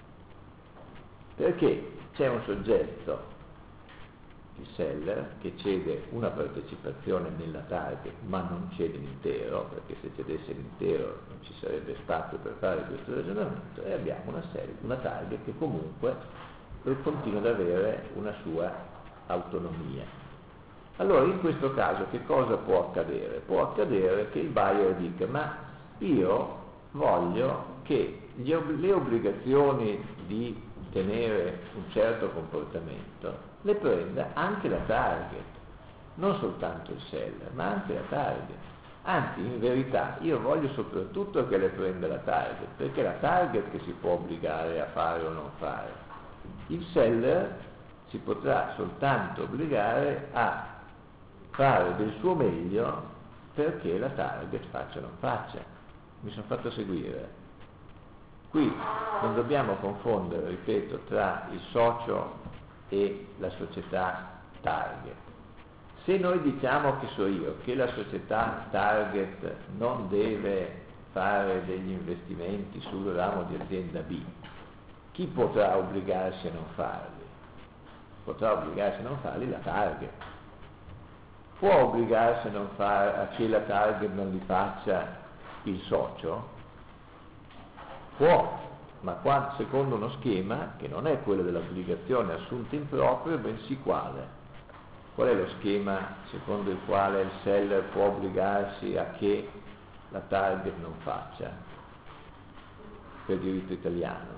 Speaker 1: Perché c'è un soggetto, il seller, che cede una partecipazione nella target, ma non cede l'intero, perché se cedesse l'intero non ci sarebbe spazio per fare questo ragionamento, e abbiamo una target che comunque continua ad avere una sua autonomia. Allora, in questo caso che cosa può accadere? Può accadere che il buyer dica: ma io voglio che le obbligazioni di tenere un certo comportamento le prenda anche la target, non soltanto il seller, ma anche la target. Anzi, in verità, io voglio soprattutto che le prenda la target, perché è la target che si può obbligare a fare o non fare. Il seller si potrà soltanto obbligare a fare del suo meglio perché la target faccia o non faccia. Mi sono fatto seguire. Qui non dobbiamo confondere, ripeto, tra il socio e la società target. Se noi diciamo, che so io, che la società target non deve fare degli investimenti sul ramo di azienda B, chi potrà obbligarsi a non farli? Potrà obbligarsi a non farli la target. Può obbligarsi a che la target non li faccia il socio? Può, ma secondo uno schema che non è quello dell'obbligazione assunta in proprio, bensì quale? Qual è lo schema secondo il quale il seller può obbligarsi a che la target non faccia? Per diritto italiano.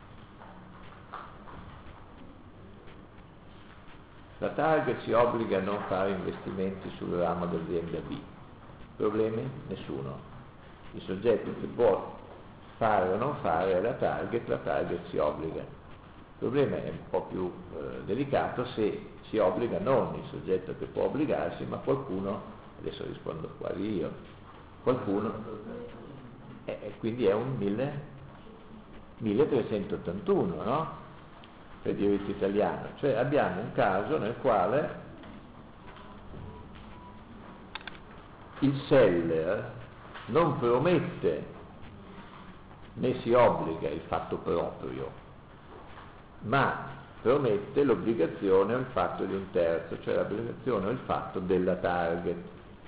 Speaker 1: La target si obbliga a non fare investimenti sul ramo dell'azienda B. Problemi? Nessuno. Il soggetto che può fare o non fare è la target si obbliga. Il problema è un po' più delicato se si obbliga non il soggetto che può obbligarsi, ma qualcuno, adesso rispondo quasi io, qualcuno, quindi è un 1381, no? Per diritto italiano. Cioè abbiamo un caso nel quale il seller non promette né si obbliga il fatto proprio, ma promette l'obbligazione o il fatto di un terzo, cioè l'obbligazione o il fatto della target.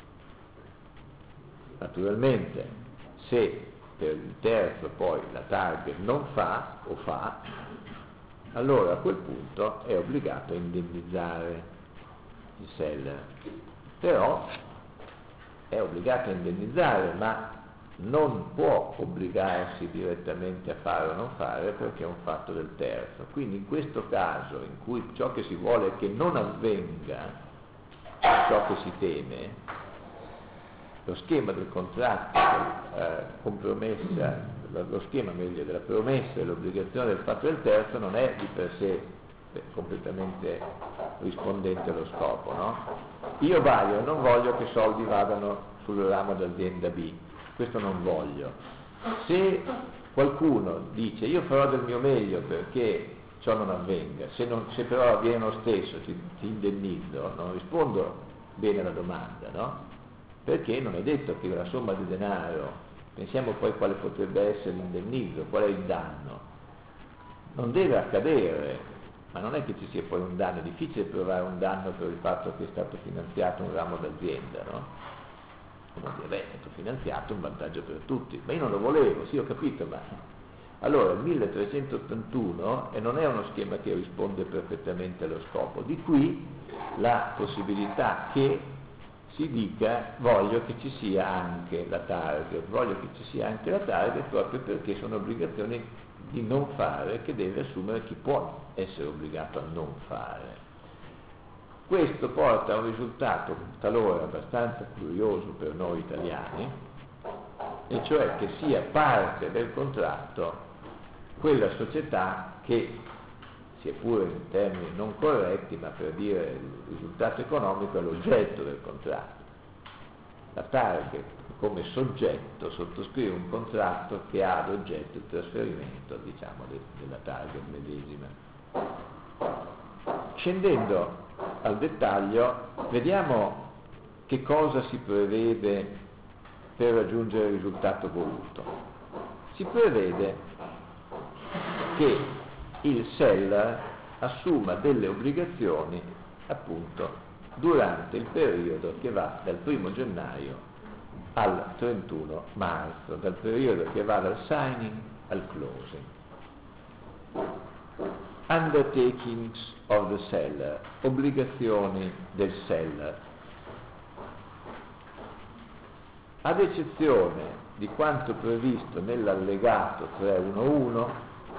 Speaker 1: Naturalmente, se per il terzo poi la target non fa o fa, allora a quel punto è obbligato a indennizzare il seller. Però è obbligato a indennizzare, ma non può obbligarsi direttamente a fare o non fare perché è un fatto del terzo. Quindi in questo caso, in cui ciò che si vuole è che non avvenga ciò che si teme, lo schema del contratto compromessa, lo schema meglio della promessa e l'obbligazione del fatto del terzo non è di per sé completamente rispondente allo scopo, no? Io non voglio che soldi vadano sul ramo d'azienda B, questo non voglio. Se qualcuno dice io farò del mio meglio perché ciò non avvenga, se però avviene lo stesso ti indennizzo, non rispondo bene alla domanda, no? Perché non è detto che la somma di denaro, pensiamo poi quale potrebbe essere l'indennizzo, qual è il danno, non deve accadere ma non è che ci sia poi un danno, è difficile provare un danno per il fatto che è stato finanziato un ramo d'azienda, no? Come dire, beh, è stato finanziato, un vantaggio per tutti, ma io non lo volevo, sì ho capito, ma allora il 1381 non è uno schema che risponde perfettamente allo scopo, di qui la possibilità che si dica voglio che ci sia anche la target, proprio perché sono obbligazioni di non fare che deve assumere chi può essere obbligato a non fare. Questo porta a un risultato talora abbastanza curioso per noi italiani, e cioè che sia parte del contratto quella società che, sia pure in termini non corretti, ma per dire il risultato economico è l'oggetto del contratto. La target come soggetto sottoscrive un contratto che ha ad oggetto il trasferimento, diciamo, della target medesima. Scendendo al dettaglio, vediamo che cosa si prevede per raggiungere il risultato voluto. Si prevede che il seller assuma delle obbligazioni appunto durante il periodo che va dal 1 gennaio al 31 marzo, dal periodo che va dal signing al closing. Undertakings of the seller, obbligazioni del seller. Ad eccezione di quanto previsto nell'allegato 311,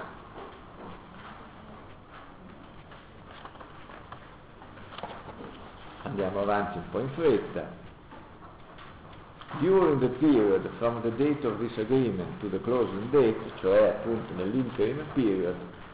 Speaker 1: andiamo avanti un po' in fretta. During the period from the date of this agreement to the closing date, cioè appunto nell'interim period,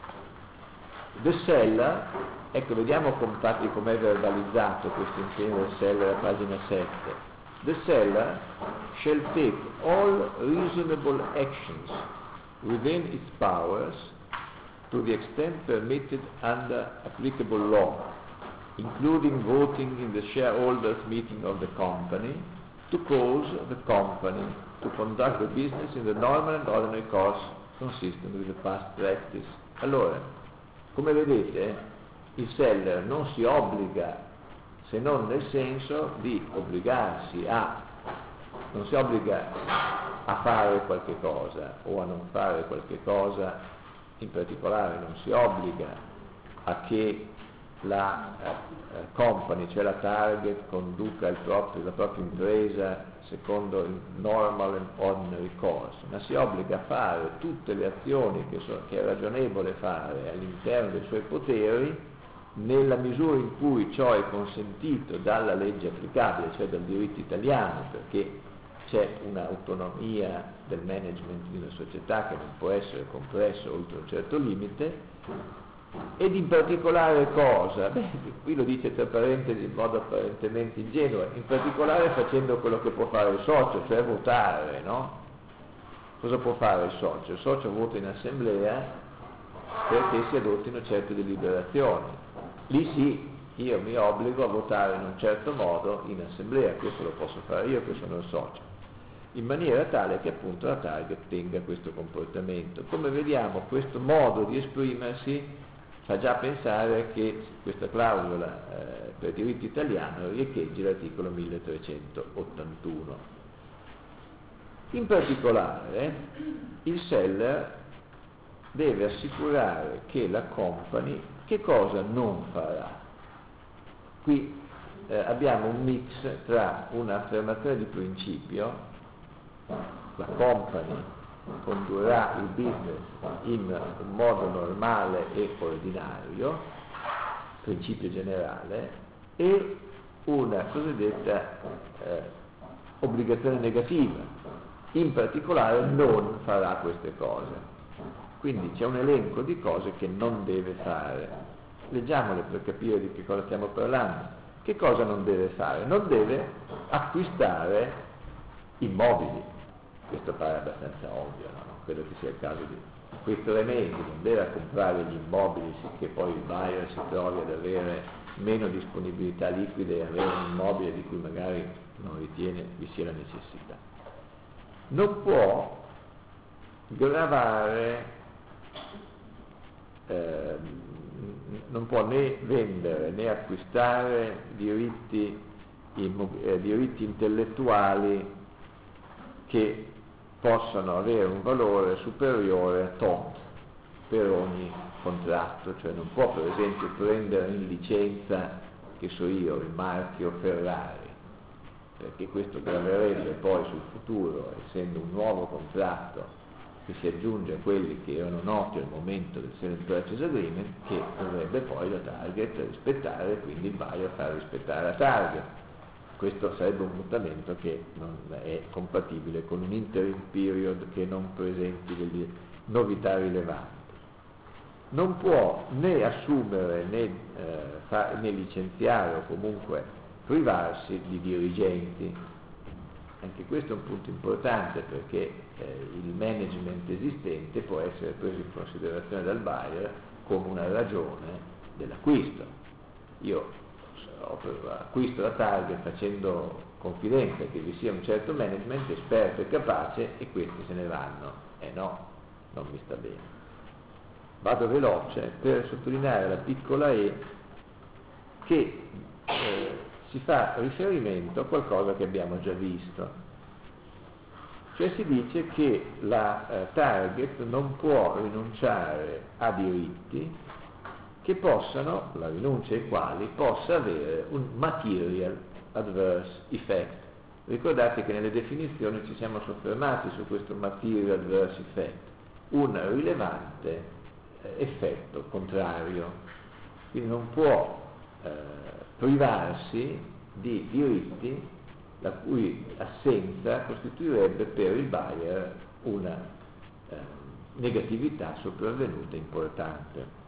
Speaker 1: the seller, ecco vediamo infatti com'è verbalizzato questo impegno del seller a pagina 7. The seller shall take all reasonable actions within its powers to the extent permitted under applicable law, including voting in the shareholders' meeting of the company, to cause the company to conduct the business in the normal and ordinary course consistent with the past practice. Allora, come vedete, il seller non si obbliga, se non nel senso di obbligarsi non si obbliga a fare qualche cosa o a non fare qualche cosa, in particolare non si obbliga a che la company, cioè la target, conduca la propria impresa secondo il normal and ordinary course, ma si obbliga a fare tutte le azioni che è ragionevole fare all'interno dei suoi poteri nella misura in cui ciò è consentito dalla legge applicabile, cioè dal diritto italiano, perché c'è un'autonomia del management di una società che non può essere compresso oltre un certo limite. Ed in particolare cosa? Beh, qui lo dice tra parentesi in modo apparentemente ingenuo, in particolare facendo quello che può fare il socio, cioè votare, no? Cosa può fare il socio? Il socio vota in assemblea perché si adottino certe deliberazioni. Lì sì, io mi obbligo a votare in un certo modo in assemblea, questo lo posso fare io che sono il socio, in maniera tale che appunto la target tenga questo comportamento. Come vediamo, questo modo di esprimersi fa già pensare che questa clausola per diritto italiano riecheggi l'articolo 1381. In particolare, il seller deve assicurare che la company che cosa non farà. Qui abbiamo un mix tra un'affermazione di principio, la company condurrà il business in un modo normale e ordinario, principio generale, e una cosiddetta obbligazione negativa, in particolare non farà queste cose. Quindi c'è un elenco di cose che non deve fare. Leggiamole per capire di che cosa stiamo parlando. Che cosa non deve fare? Non deve acquistare immobili. Questo pare abbastanza ovvio, no? Non credo che sia il caso di questo remedio, non deve comprare gli immobili che poi il buyer si trovi ad avere meno disponibilità liquide e avere un immobile di cui magari non ritiene vi sia la necessità. Non può gravare non può né vendere né acquistare diritti intellettuali che possano avere un valore superiore a tot per ogni contratto, cioè non può per esempio prendere in licenza, che so io, il marchio Ferrari, perché questo graverebbe poi sul futuro, essendo un nuovo contratto che si aggiunge a quelli che erano noti al momento del Sale and Purchase Agreement, che dovrebbe poi la Target rispettare e quindi il buyer far rispettare la Target. Questo sarebbe un mutamento che non è compatibile con un interim period che non presenti delle novità rilevanti. Non può né assumere né licenziare o comunque privarsi di dirigenti. Anche questo è un punto importante, perché il management esistente può essere preso in considerazione dal buyer come una ragione dell'acquisto. Io acquisto la Target facendo confidenza che vi sia un certo management esperto e capace, e questi se ne vanno. No, non mi sta bene. Vado veloce per sottolineare la piccola E, che si fa riferimento a qualcosa che abbiamo già visto. Cioè si dice che la Target non può rinunciare a diritti che possano, la rinuncia ai quali possa avere un material adverse effect. Ricordate che nelle definizioni ci siamo soffermati su questo material adverse effect, un rilevante effetto contrario. Quindi non può privarsi di diritti la cui assenza costituirebbe per il buyer una negatività sopravvenuta importante.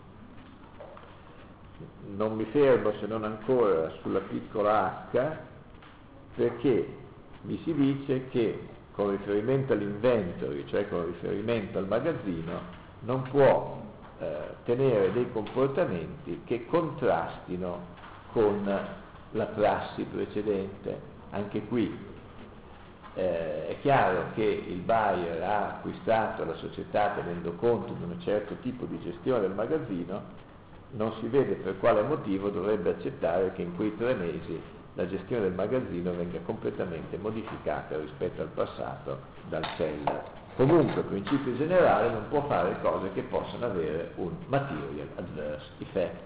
Speaker 1: Non mi fermo se non ancora sulla piccola H, perché mi si dice che con riferimento all'inventory, cioè con riferimento al magazzino, non può tenere dei comportamenti che contrastino con la prassi precedente. Anche qui è chiaro che il buyer ha acquistato la società tenendo conto di un certo tipo di gestione del magazzino, non si vede per quale motivo dovrebbe accettare che in quei 3 mesi la gestione del magazzino venga completamente modificata rispetto al passato dal seller. Comunque, principio generale, non può fare cose che possano avere un material adverse effect.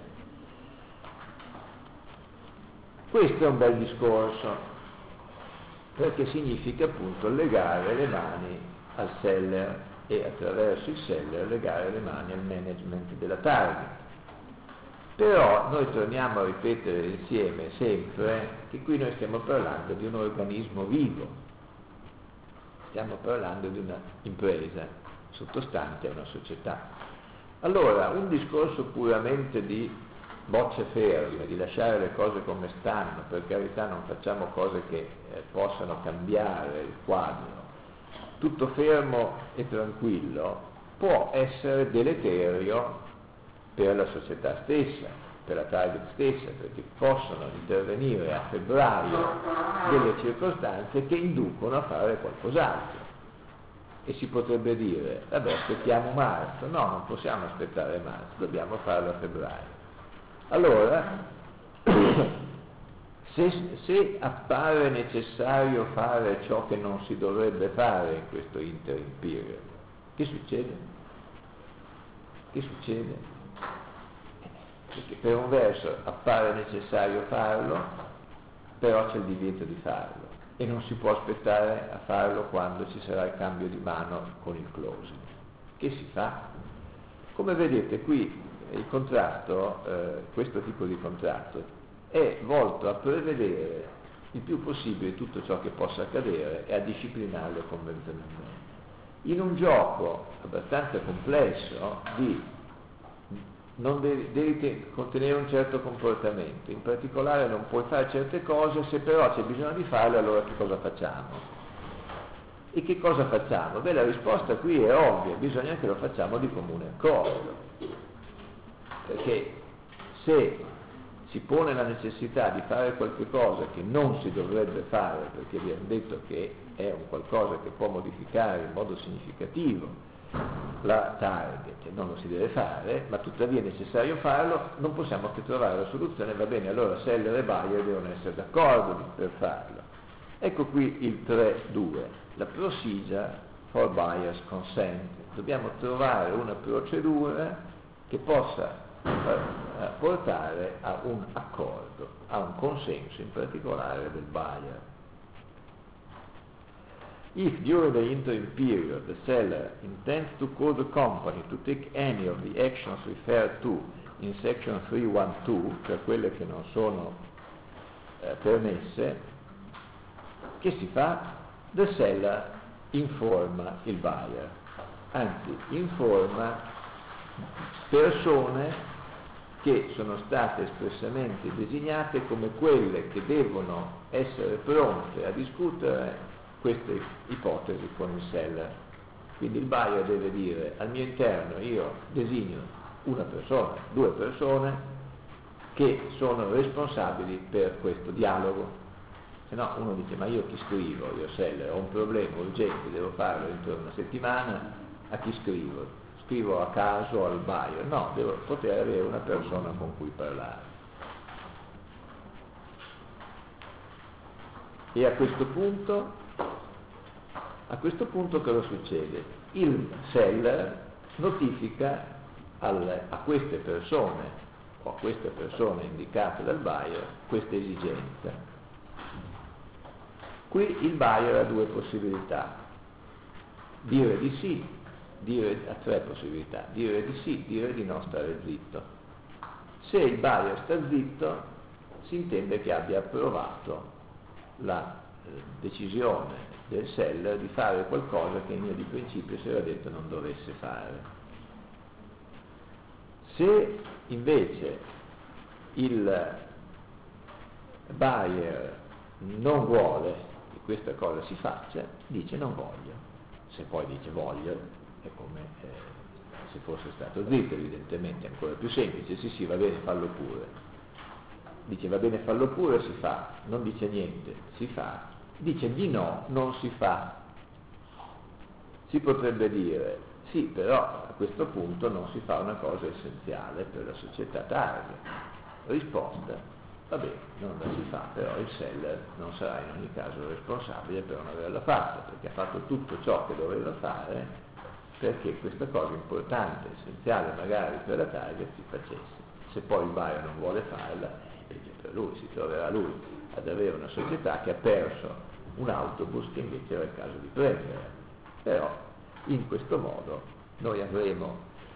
Speaker 1: Questo è un bel discorso, perché significa appunto legare le mani al seller e attraverso il seller legare le mani al management della Target. Però noi torniamo a ripetere insieme sempre che qui noi stiamo parlando di un organismo vivo, stiamo parlando di una impresa sottostante a una società. Allora, un discorso puramente di bocce ferme, di lasciare le cose come stanno, per carità non facciamo cose che possano cambiare il quadro, tutto fermo e tranquillo, può essere deleterio per la società stessa, per la Target stessa, perché possono intervenire a febbraio delle circostanze che inducono a fare qualcos'altro. E si potrebbe dire, vabbè, aspettiamo marzo. No, non possiamo aspettare marzo, dobbiamo farlo a febbraio. Allora, se appare necessario fare ciò che non si dovrebbe fare in questo interim period, che succede? Che succede? Perché per un verso appare necessario farlo, però c'è il divieto di farlo e non si può aspettare a farlo quando ci sarà il cambio di mano con il closing. Che si fa? Come vedete qui il contratto, questo tipo di contratto, è volto a prevedere il più possibile tutto ciò che possa accadere e a disciplinarlo convenzionalmente. In un gioco abbastanza complesso non devi contenere un certo comportamento, in particolare non puoi fare certe cose, se però c'è bisogno di farle, allora che cosa facciamo? E che cosa facciamo? Beh, la risposta qui è ovvia, bisogna che lo facciamo di comune accordo, perché se si pone la necessità di fare qualche cosa che non si dovrebbe fare, perché abbiamo detto che è un qualcosa che può modificare in modo significativo la target, non lo si deve fare, ma tuttavia è necessario farlo, non possiamo che trovare la soluzione, va bene, allora seller e buyer devono essere d'accordo per farlo. Ecco qui il 3.2, la procedure for buyer's consent. Dobbiamo trovare una procedura che possa portare a un accordo, a un consenso in particolare del buyer. If during the interim period the seller intends to call the company to take any of the actions referred to in section 312, cioè quelle che non sono permesse, che si fa? The seller informa il buyer, anzi informa persone che sono state espressamente designate come quelle che devono essere pronte a discutere queste ipotesi con il seller. Quindi il buyer deve dire: al mio interno io designo una persona, 2 persone che sono responsabili per questo dialogo. Se no uno dice: ma io chi scrivo? Io seller, ho un problema urgente, devo farlo entro una settimana, a chi scrivo? Scrivo a caso al buyer? No, devo poter avere una persona con cui parlare. E a questo punto cosa succede? Il seller notifica a queste persone o a queste persone indicate dal buyer questa esigenza. Qui il buyer ha 2 possibilità: dire di sì, ha 3 possibilità: dire di sì, dire di no, stare zitto. Se il buyer sta zitto, si intende che abbia approvato la decisione del seller di fare qualcosa che in linea di principio si era detto non dovesse fare. Se invece il buyer non vuole che questa cosa si faccia, dice non voglio. Se poi dice voglio, è come se fosse stato zitto, evidentemente, è ancora più semplice: sì, va bene, fallo pure. Dice va bene, fallo pure, si fa. Non dice niente, si fa. Dice di no, non si fa. Si potrebbe dire: sì, però a questo punto non si fa una cosa essenziale per la società target. Risposta: va bene, non la si fa, però il seller non sarà in ogni caso responsabile per non averla fatta, perché ha fatto tutto ciò che doveva fare perché questa cosa importante, essenziale magari per la target, si facesse. Se poi il buyer non vuole farla, è peggio per lui, si troverà lui ad avere una società che ha perso un autobus che invece era il caso di prendere. Però in questo modo noi avremo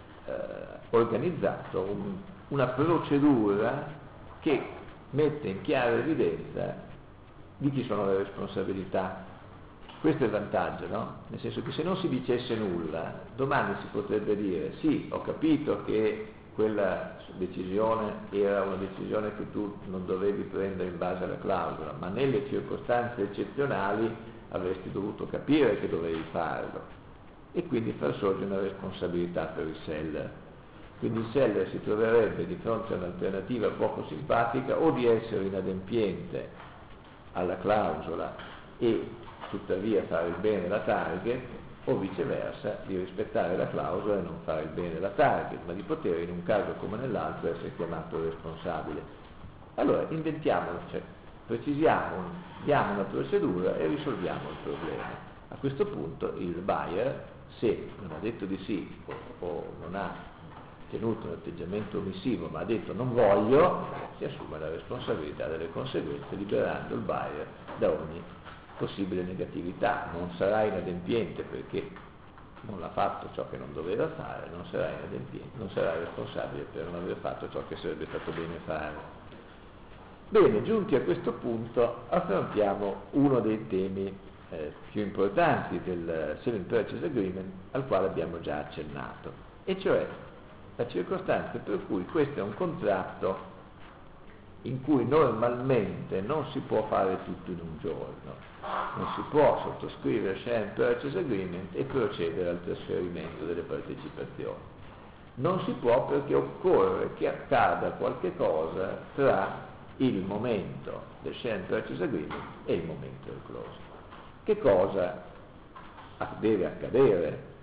Speaker 1: organizzato una procedura che mette in chiara evidenza di chi sono le responsabilità. Questo è il vantaggio, no? Nel senso che se non si dicesse nulla, domani si potrebbe dire: sì, ho capito che quella decisione era una decisione che tu non dovevi prendere in base alla clausola, ma nelle circostanze eccezionali avresti dovuto capire che dovevi farlo, e quindi far sorgere una responsabilità per il seller. Quindi il seller si troverebbe di fronte a un'alternativa poco simpatica: o di essere inadempiente alla clausola e tuttavia fare il bene alla target, o viceversa di rispettare la clausola e non fare il bene alla target, ma di poter in un caso come nell'altro essere chiamato responsabile. Allora inventiamolo, cioè precisiamo, diamo una procedura e risolviamo il problema. A questo punto il buyer, se non ha detto di sì o non ha tenuto un atteggiamento omissivo ma ha detto non voglio, si assume la responsabilità delle conseguenze, liberando il buyer da ogni possibile negatività. Non sarà inadempiente perché non ha fatto ciò che non doveva fare, non sarà inadempiente, non sarà responsabile per non aver fatto ciò che sarebbe stato bene fare. Bene, giunti a questo punto affrontiamo uno dei temi più importanti del Selling Purchase Agreement, al quale abbiamo già accennato, e cioè la circostanza per cui questo è un contratto in cui normalmente non si può fare tutto in un giorno, non si può sottoscrivere Share and Purchase Agreement e procedere al trasferimento delle partecipazioni. Non si può perché occorre che accada qualche cosa tra il momento del Share and Purchase Agreement e il momento del closing. Che cosa deve accadere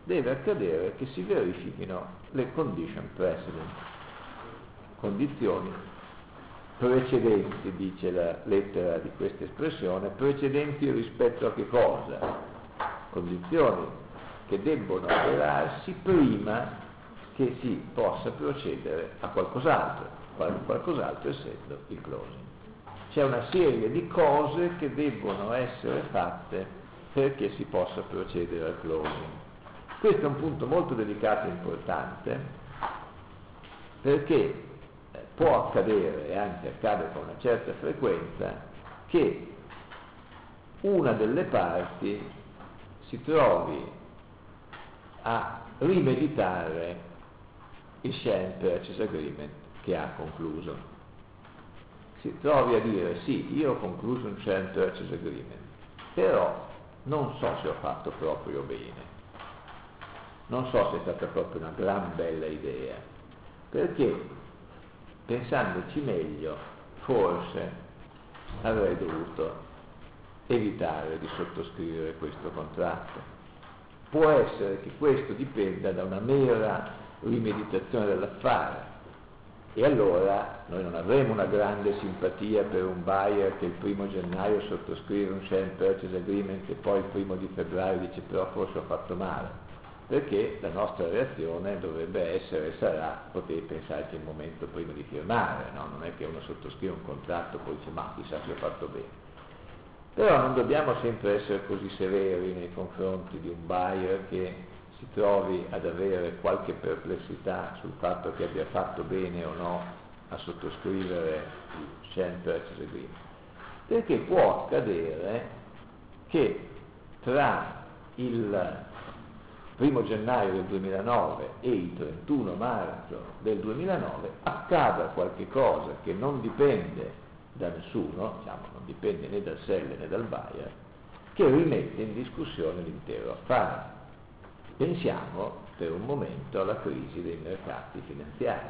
Speaker 1: deve accadere che si verifichino le condition precedent, condizioni precedenti, dice la lettera di questa espressione, precedenti rispetto a che cosa? Condizioni che debbono avverarsi prima che si possa procedere a qualcos'altro, qualcos'altro essendo il closing. C'è una serie di cose che debbono essere fatte perché si possa procedere al closing. Questo è un punto molto delicato e importante, perché può accadere, e anzi accade con una certa frequenza, che una delle parti si trovi a rimeditare il share purchase agreement che ha concluso. Si trovi a dire sì, io ho concluso un share purchase agreement, però non so se ho fatto proprio bene, non so se è stata proprio una gran bella idea, perché pensandoci meglio forse avrei dovuto evitare di sottoscrivere questo contratto. Può essere che questo dipenda da una mera rimeditazione dell'affare, e allora noi non avremo una grande simpatia per un buyer che il 1 gennaio sottoscrive un share purchase agreement e poi il 1 febbraio dice però forse ho fatto male, perché la nostra reazione dovrebbe essere e sarà potevi pensarci il momento prima di firmare, no? Non è che uno sottoscrive un contratto e poi dice ma chissà se ho fatto bene. Però non dobbiamo sempre essere così severi nei confronti di un buyer che si trovi ad avere qualche perplessità sul fatto che abbia fatto bene o no a sottoscrivere il share purchase agreement, perché può accadere che tra il 1 gennaio del 2009 e il 31 marzo del 2009 accada qualche cosa che non dipende da nessuno, diciamo, non dipende né dal seller né dal buyer, che rimette in discussione l'intero affare. Pensiamo per un momento alla crisi dei mercati finanziari,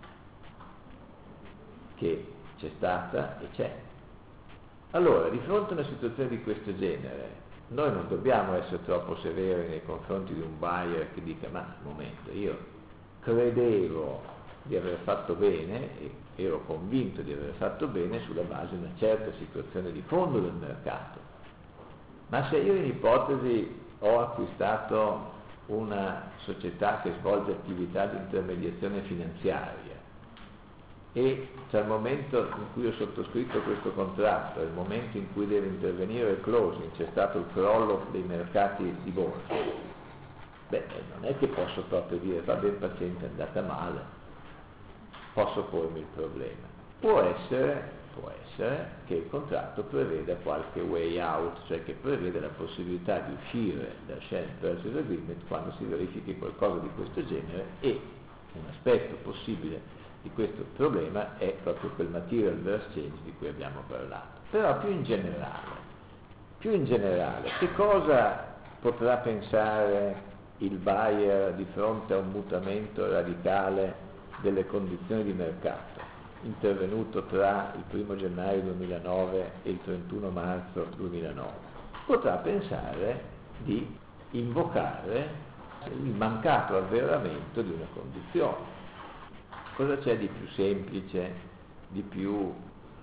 Speaker 1: che c'è stata e c'è. Allora, di fronte a una situazione di questo genere, noi non dobbiamo essere troppo severi nei confronti di un buyer che dica ma un momento, io credevo di aver fatto bene e ero convinto di aver fatto bene sulla base di una certa situazione di fondo del mercato, ma se io in ipotesi ho acquistato una società che svolge attività di intermediazione finanziaria e tra il momento in cui ho sottoscritto questo contratto e il momento in cui deve intervenire il closing c'è stato il crollo dei mercati di borsa, non è che posso proprio dire va bene paziente, è andata male, posso pormi il problema. Può essere che il contratto preveda qualche way out, cioè che preveda la possibilità di uscire dal share purchase agreement quando si verifichi qualcosa di questo genere, e un aspetto possibile di questo problema è proprio quel material adverse change di cui abbiamo parlato. Però più in generale, che cosa potrà pensare il buyer di fronte a un mutamento radicale delle condizioni di mercato intervenuto tra il 1 gennaio 2009 e il 31 marzo 2009? Potrà pensare di invocare il mancato avveramento di una condizione. Cosa c'è di più semplice, di più,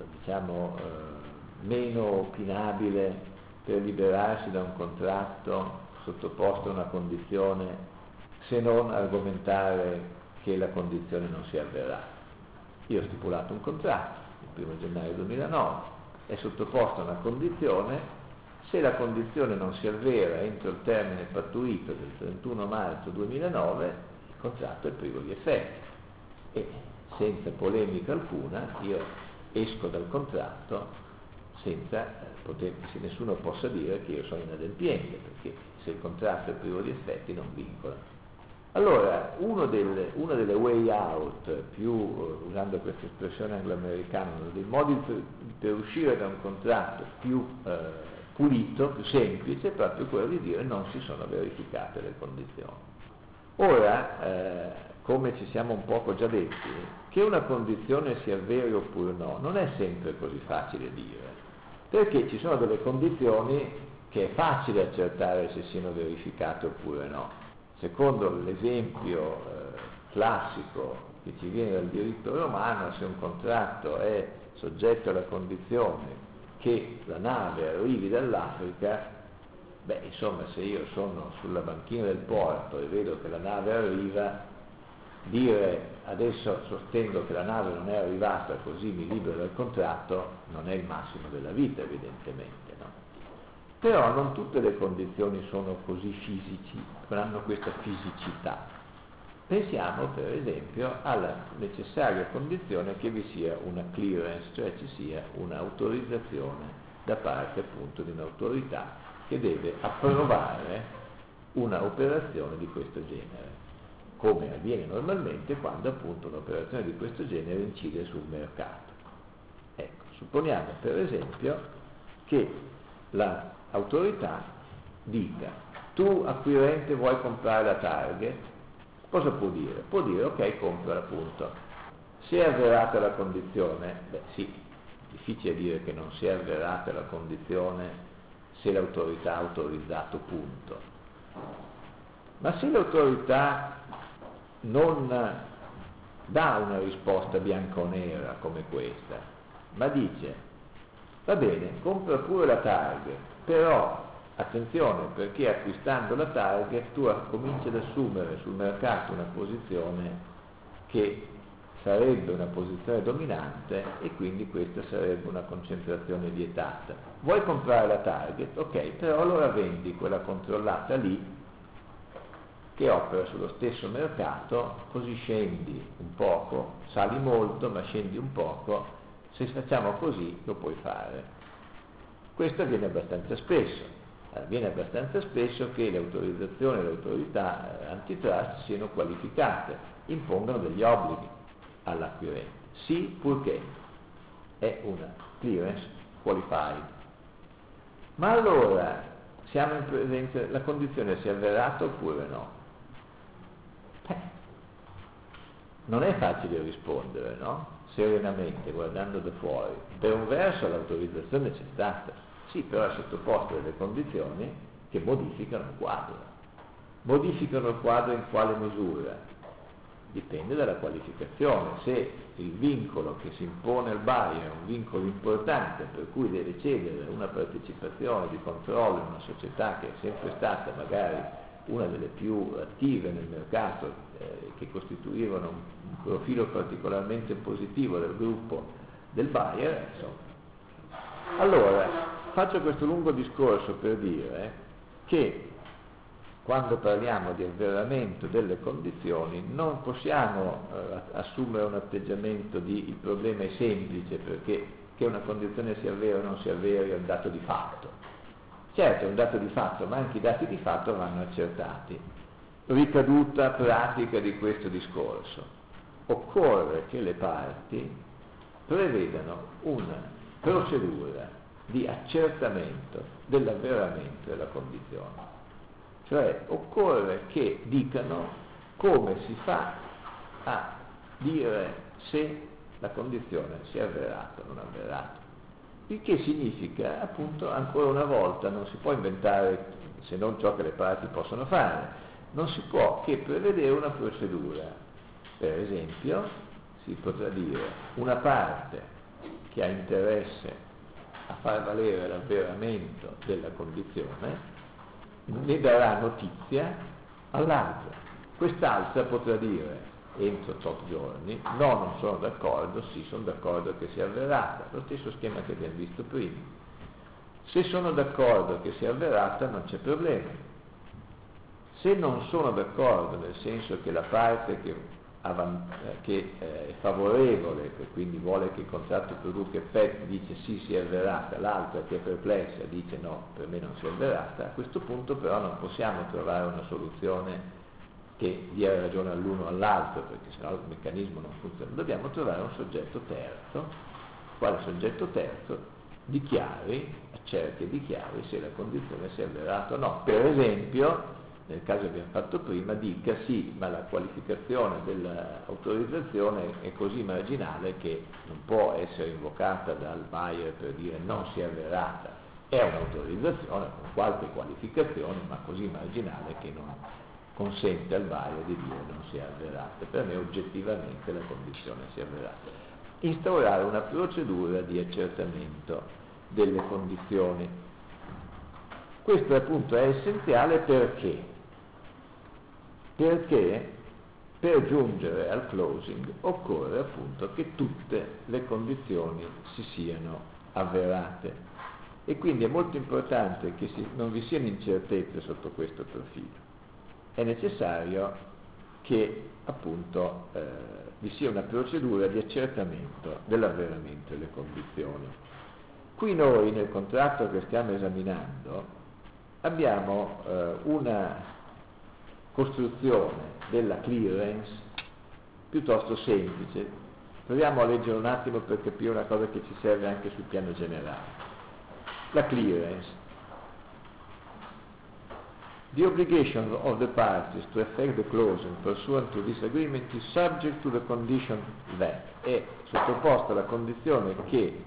Speaker 1: meno opinabile per liberarsi da un contratto sottoposto a una condizione, se non argomentare che la condizione non si avverrà? Io ho stipulato un contratto il 1 gennaio 2009, è sottoposto a una condizione, se la condizione non si avvera entro il termine pattuito del 31 marzo 2009, il contratto è privo di effetti e senza polemica alcuna io esco dal contratto senza che nessuno possa dire che io sono inadempiente, perché se il contratto è privo di effetti non vincola. Allora, una delle way out, più, usando questa espressione angloamericana, uno dei modi per uscire da un contratto più pulito, più semplice, è proprio quello di dire non si sono verificate le condizioni. Ora, come ci siamo un poco già detti, che una condizione sia vera oppure no, non è sempre così facile dire, perché ci sono delle condizioni che è facile accertare se siano verificate oppure no. secondo l'esempio classico che ci viene dal diritto romano, se un contratto è soggetto alla condizione che la nave arrivi dall'Africa, beh, insomma, se io sono sulla banchina del porto e vedo che la nave arriva, dire adesso sostengo che la nave non è arrivata così mi libero dal contratto non è il massimo della vita, evidentemente, no? Però non tutte le condizioni sono così fisici, hanno questa fisicità. Pensiamo per esempio alla necessaria condizione che vi sia una clearance, cioè ci sia un'autorizzazione da parte appunto di un'autorità che deve approvare una operazione di questo genere, come avviene normalmente quando appunto un'operazione di questo genere incide sul mercato. Ecco, supponiamo per esempio che l'autorità dica: tu acquirente vuoi comprare la Target, cosa può dire? Può dire ok, compra appunto. Se è avverata la condizione, beh sì, difficile dire che non sia avverata la condizione se l'autorità ha autorizzato, punto. Ma se l'autorità non dà una risposta bianca o nera come questa, ma dice: va bene, compra pure la Target, però attenzione, perché acquistando la Target tu cominci ad assumere sul mercato una posizione che sarebbe una posizione dominante e quindi questa sarebbe una concentrazione vietata. Vuoi comprare la Target? Ok, però allora vendi quella controllata lì che opera sullo stesso mercato, così scendi un poco, sali molto ma scendi un poco, se facciamo così lo puoi fare. Questo avviene abbastanza spesso. Avviene abbastanza spesso che le autorizzazioni e le autorità antitrust siano qualificate, impongano degli obblighi all'acquirente, sì, purché è una clearance qualified. Ma allora siamo in presenza, la condizione si è avverata oppure no? Non è facile rispondere, no? Serenamente, guardando da fuori. Per un verso l'autorizzazione c'è stata, sì, però è sottoposta a delle condizioni che modificano il quadro. Modificano il quadro in quale misura? Dipende dalla qualificazione. Se il vincolo che si impone al buyer è un vincolo importante, per cui deve cedere una partecipazione di controllo in una società che è sempre stata magari una delle più attive nel mercato, che costituivano un profilo particolarmente positivo del gruppo del buyer, insomma. Allora, faccio questo lungo discorso per dire che quando parliamo di avveramento delle condizioni non possiamo assumere un atteggiamento di il problema è semplice, perché che una condizione si avvera o non si avvera è un dato di fatto. Certo è un dato di fatto, ma anche i dati di fatto vanno accertati. Ricaduta pratica di questo discorso: occorre che le parti prevedano una procedura di accertamento dell'avveramento della condizione. Cioè occorre che dicano come si fa a dire se la condizione si è avverata o non avverata. Il che significa, appunto, ancora una volta, non si può inventare se non ciò che le parti possono fare, non si può che prevedere una procedura. Per esempio, si potrà dire una parte che ha interesse a far valere l'avveramento della condizione ne darà notizia all'altra. Quest'altra potrà dire entro 8 giorni: no, non sono d'accordo, sì, sono d'accordo che sia avverata. Lo stesso schema che abbiamo visto prima. Se sono d'accordo che sia avverata non c'è problema. Se non sono d'accordo, nel senso che la parte che è favorevole, che quindi vuole che il contratto produca effetti, dice sì, si è avverata, l'altra che è perplessa dice no, per me non si è avverata, a questo punto però non possiamo trovare una soluzione che dia ragione all'uno o all'altro, perché sennò il meccanismo non funziona. Dobbiamo trovare un soggetto terzo, quale soggetto terzo accerti e dichiari se la condizione si è avverata o no. Per esempio, nel caso che abbiamo fatto prima, dica sì, ma la qualificazione dell'autorizzazione è così marginale che non può essere invocata dal buyer per dire non si è avverata. È un'autorizzazione con qualche qualificazione, ma così marginale che consente al buyer di dire non si è avverata. Per me oggettivamente la condizione si è avverata. Instaurare una procedura di accertamento delle condizioni. Questo appunto è essenziale perché? Perché per giungere al closing occorre appunto che tutte le condizioni si siano avverate e quindi è molto importante che non vi siano incertezze sotto questo profilo. È necessario che appunto vi sia una procedura di accertamento dell'avveramento delle condizioni. Qui noi nel contratto che stiamo esaminando abbiamo una costruzione della clearance piuttosto semplice. Proviamo a leggere un attimo per capire una cosa che ci serve anche sul piano generale. La clearance. The obligation of the parties to effect the closing pursuant to this agreement is subject to the condition that è sottoposta alla condizione che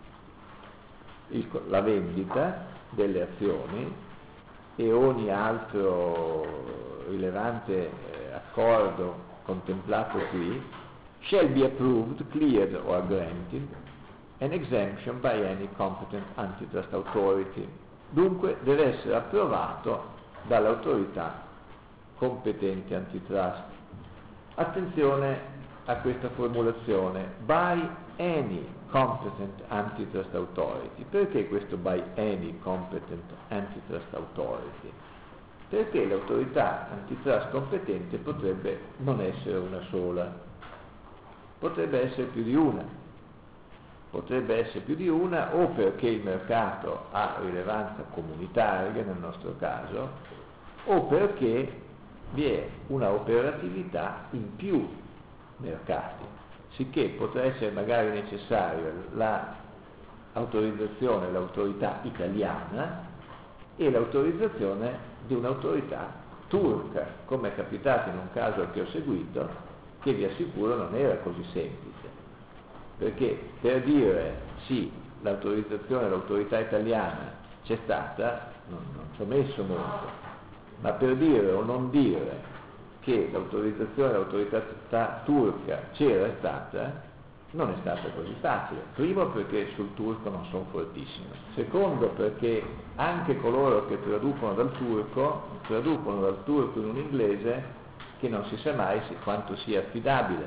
Speaker 1: la vendita delle azioni e ogni altro rilevante accordo contemplato qui shall be approved, cleared or granted an exemption by any competent antitrust authority. Dunque deve essere approvato dall'autorità competente antitrust. Attenzione a questa formulazione, by any competent antitrust authority. Perché questo by any competent antitrust authority? Perché l'autorità antitrust competente potrebbe non essere una sola, potrebbe essere più di una. Potrebbe essere più di una o perché il mercato ha rilevanza comunitaria nel nostro caso o perché vi è una operatività in più mercati, sicché potrà essere magari necessaria l'autorizzazione dell'autorità italiana e l'autorizzazione di un'autorità turca, come è capitato in un caso che ho seguito, che vi assicuro non era così semplice. Perché per dire sì, l'autorizzazione dell'autorità italiana c'è stata, non ci ho messo molto, ma per dire o non dire che l'autorizzazione dell'autorità turca c'era stata, non è stata così facile. Primo perché sul turco non sono fortissimo. Secondo perché anche coloro che traducono dal turco in un inglese che non si sa mai quanto sia affidabile.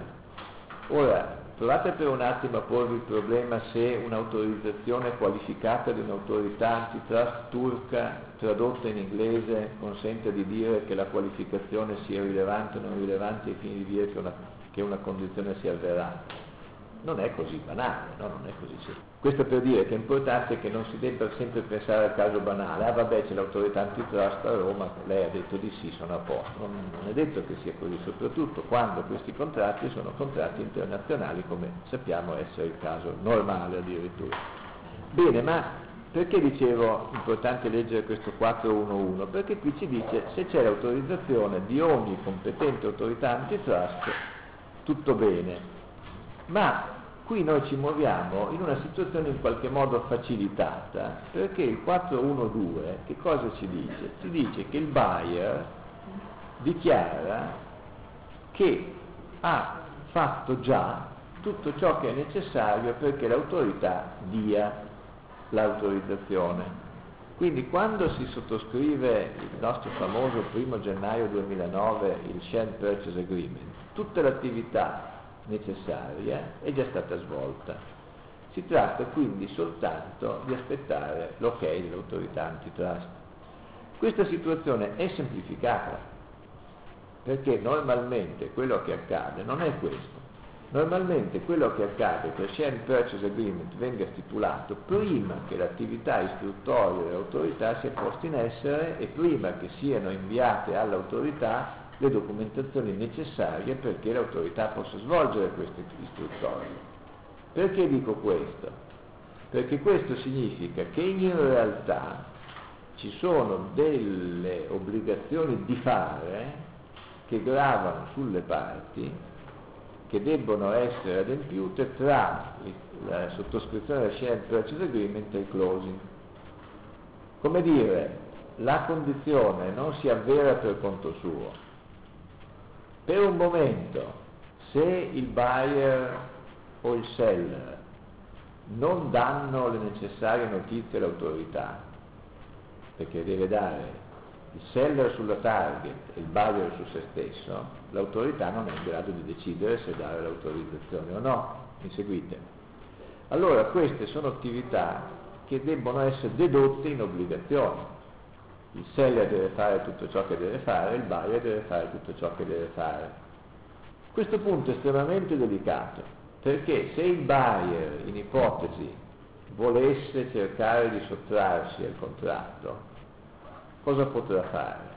Speaker 1: Ora, provate per un attimo a porvi il problema se un'autorizzazione qualificata di un'autorità antitrust turca tradotta in inglese consente di dire che la qualificazione sia rilevante o non rilevante ai fini di dire che una condizione sia avverata. Non è così banale, no? Non è così semplice. Questo per dire che è importante che non si debba sempre pensare al caso banale. Ah vabbè, c'è l'autorità antitrust a Roma, lei ha detto di sì, sono a posto. Non è detto che sia così, soprattutto quando questi contratti sono contratti internazionali, come sappiamo essere il caso normale addirittura. Bene, ma perché dicevo importante leggere questo 411? Perché qui ci dice se c'è l'autorizzazione di ogni competente autorità antitrust, tutto bene. Ma qui noi ci muoviamo in una situazione in qualche modo facilitata, perché il 412 che cosa ci dice? Ci dice che il buyer dichiara che ha fatto già tutto ciò che è necessario perché l'autorità dia l'autorizzazione. Quindi quando si sottoscrive il nostro famoso 1 gennaio 2009 il Share Purchase Agreement, tutta l'attività necessaria è già stata svolta. Si tratta quindi soltanto di aspettare l'ok dell'autorità antitrust. Questa situazione è semplificata perché normalmente quello che accade non è questo. Normalmente quello che accade è che il Share Purchase Agreement venga stipulato prima che l'attività istruttoria dell'autorità sia posta in essere e prima che siano inviate all'autorità le documentazioni necessarie perché l'autorità possa svolgere queste istruttorie. Perché dico questo? Perché questo significa che in realtà ci sono delle obbligazioni di fare che gravano sulle parti, che debbono essere adempiute tra la sottoscrizione del Share Purchase Agreement e il closing. Come dire, la condizione non si avvera per conto suo, Per un momento, se il buyer o il seller non danno le necessarie notizie all'autorità, perché deve dare il seller sulla target e il buyer su se stesso, l'autorità non è in grado di decidere se dare l'autorizzazione o no. Mi seguite? Allora queste sono attività che debbono essere dedotte in obbligazione. Il seller deve fare tutto ciò che deve fare, il buyer deve fare tutto ciò che deve fare. Questo punto è estremamente delicato, perché se il buyer, in ipotesi, volesse cercare di sottrarsi al contratto, cosa potrà fare?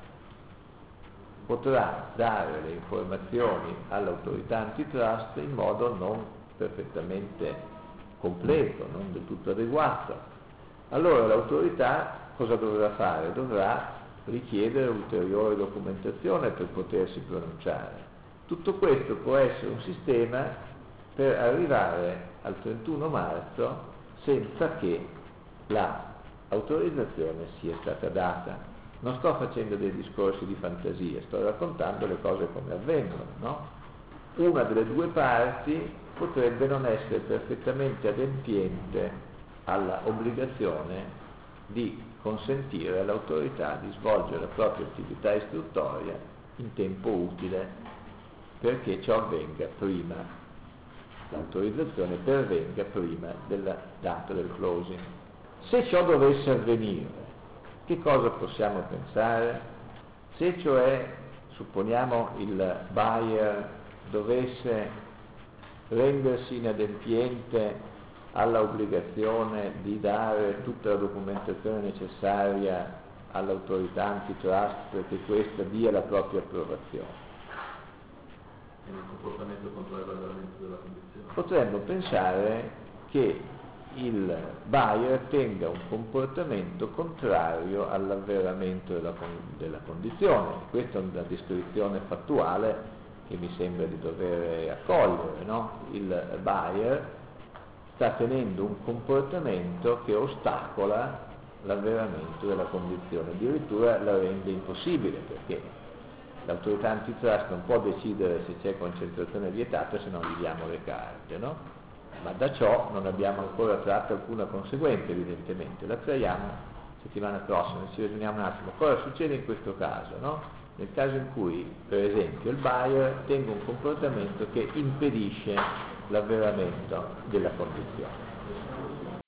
Speaker 1: Potrà dare le informazioni all'autorità antitrust in modo non perfettamente completo, non del tutto adeguato. Allora l'autorità cosa dovrà fare? Dovrà richiedere ulteriore documentazione per potersi pronunciare. Tutto questo può essere un sistema per arrivare al 31 marzo senza che l'autorizzazione sia stata data. Non sto facendo dei discorsi di fantasia, sto raccontando le cose come avvengono, no? Una delle due parti potrebbe non essere perfettamente adempiente alla obbligazione di consentire all'autorità di svolgere la propria attività istruttoria in tempo utile perché ciò avvenga prima, l'autorizzazione pervenga prima della data del closing. Se ciò dovesse avvenire, che cosa possiamo pensare? Se cioè, supponiamo, il buyer dovesse rendersi inadempiente alla obbligazione di dare tutta la documentazione necessaria all'autorità antitrust perché questa dia la propria approvazione.
Speaker 4: È un comportamento contro l'avverramento della condizione.
Speaker 1: Potremmo pensare che il buyer tenga un comportamento contrario all'avveramento della condizione. Questa è una descrizione fattuale che mi sembra di dover accogliere, no? Il buyer sta tenendo un comportamento che ostacola l'avveramento della condizione, addirittura la rende impossibile, perché l'autorità antitrust non può decidere se c'è concentrazione vietata se non gli diamo le carte, no? Ma da ciò non abbiamo ancora tratto alcuna conseguenza, evidentemente. La traiamo settimana prossima, ci ragioniamo un attimo. Cosa succede in questo caso, no? Nel caso in cui, per esempio, il buyer tenga un comportamento che impedisce l'avveramento della condizione.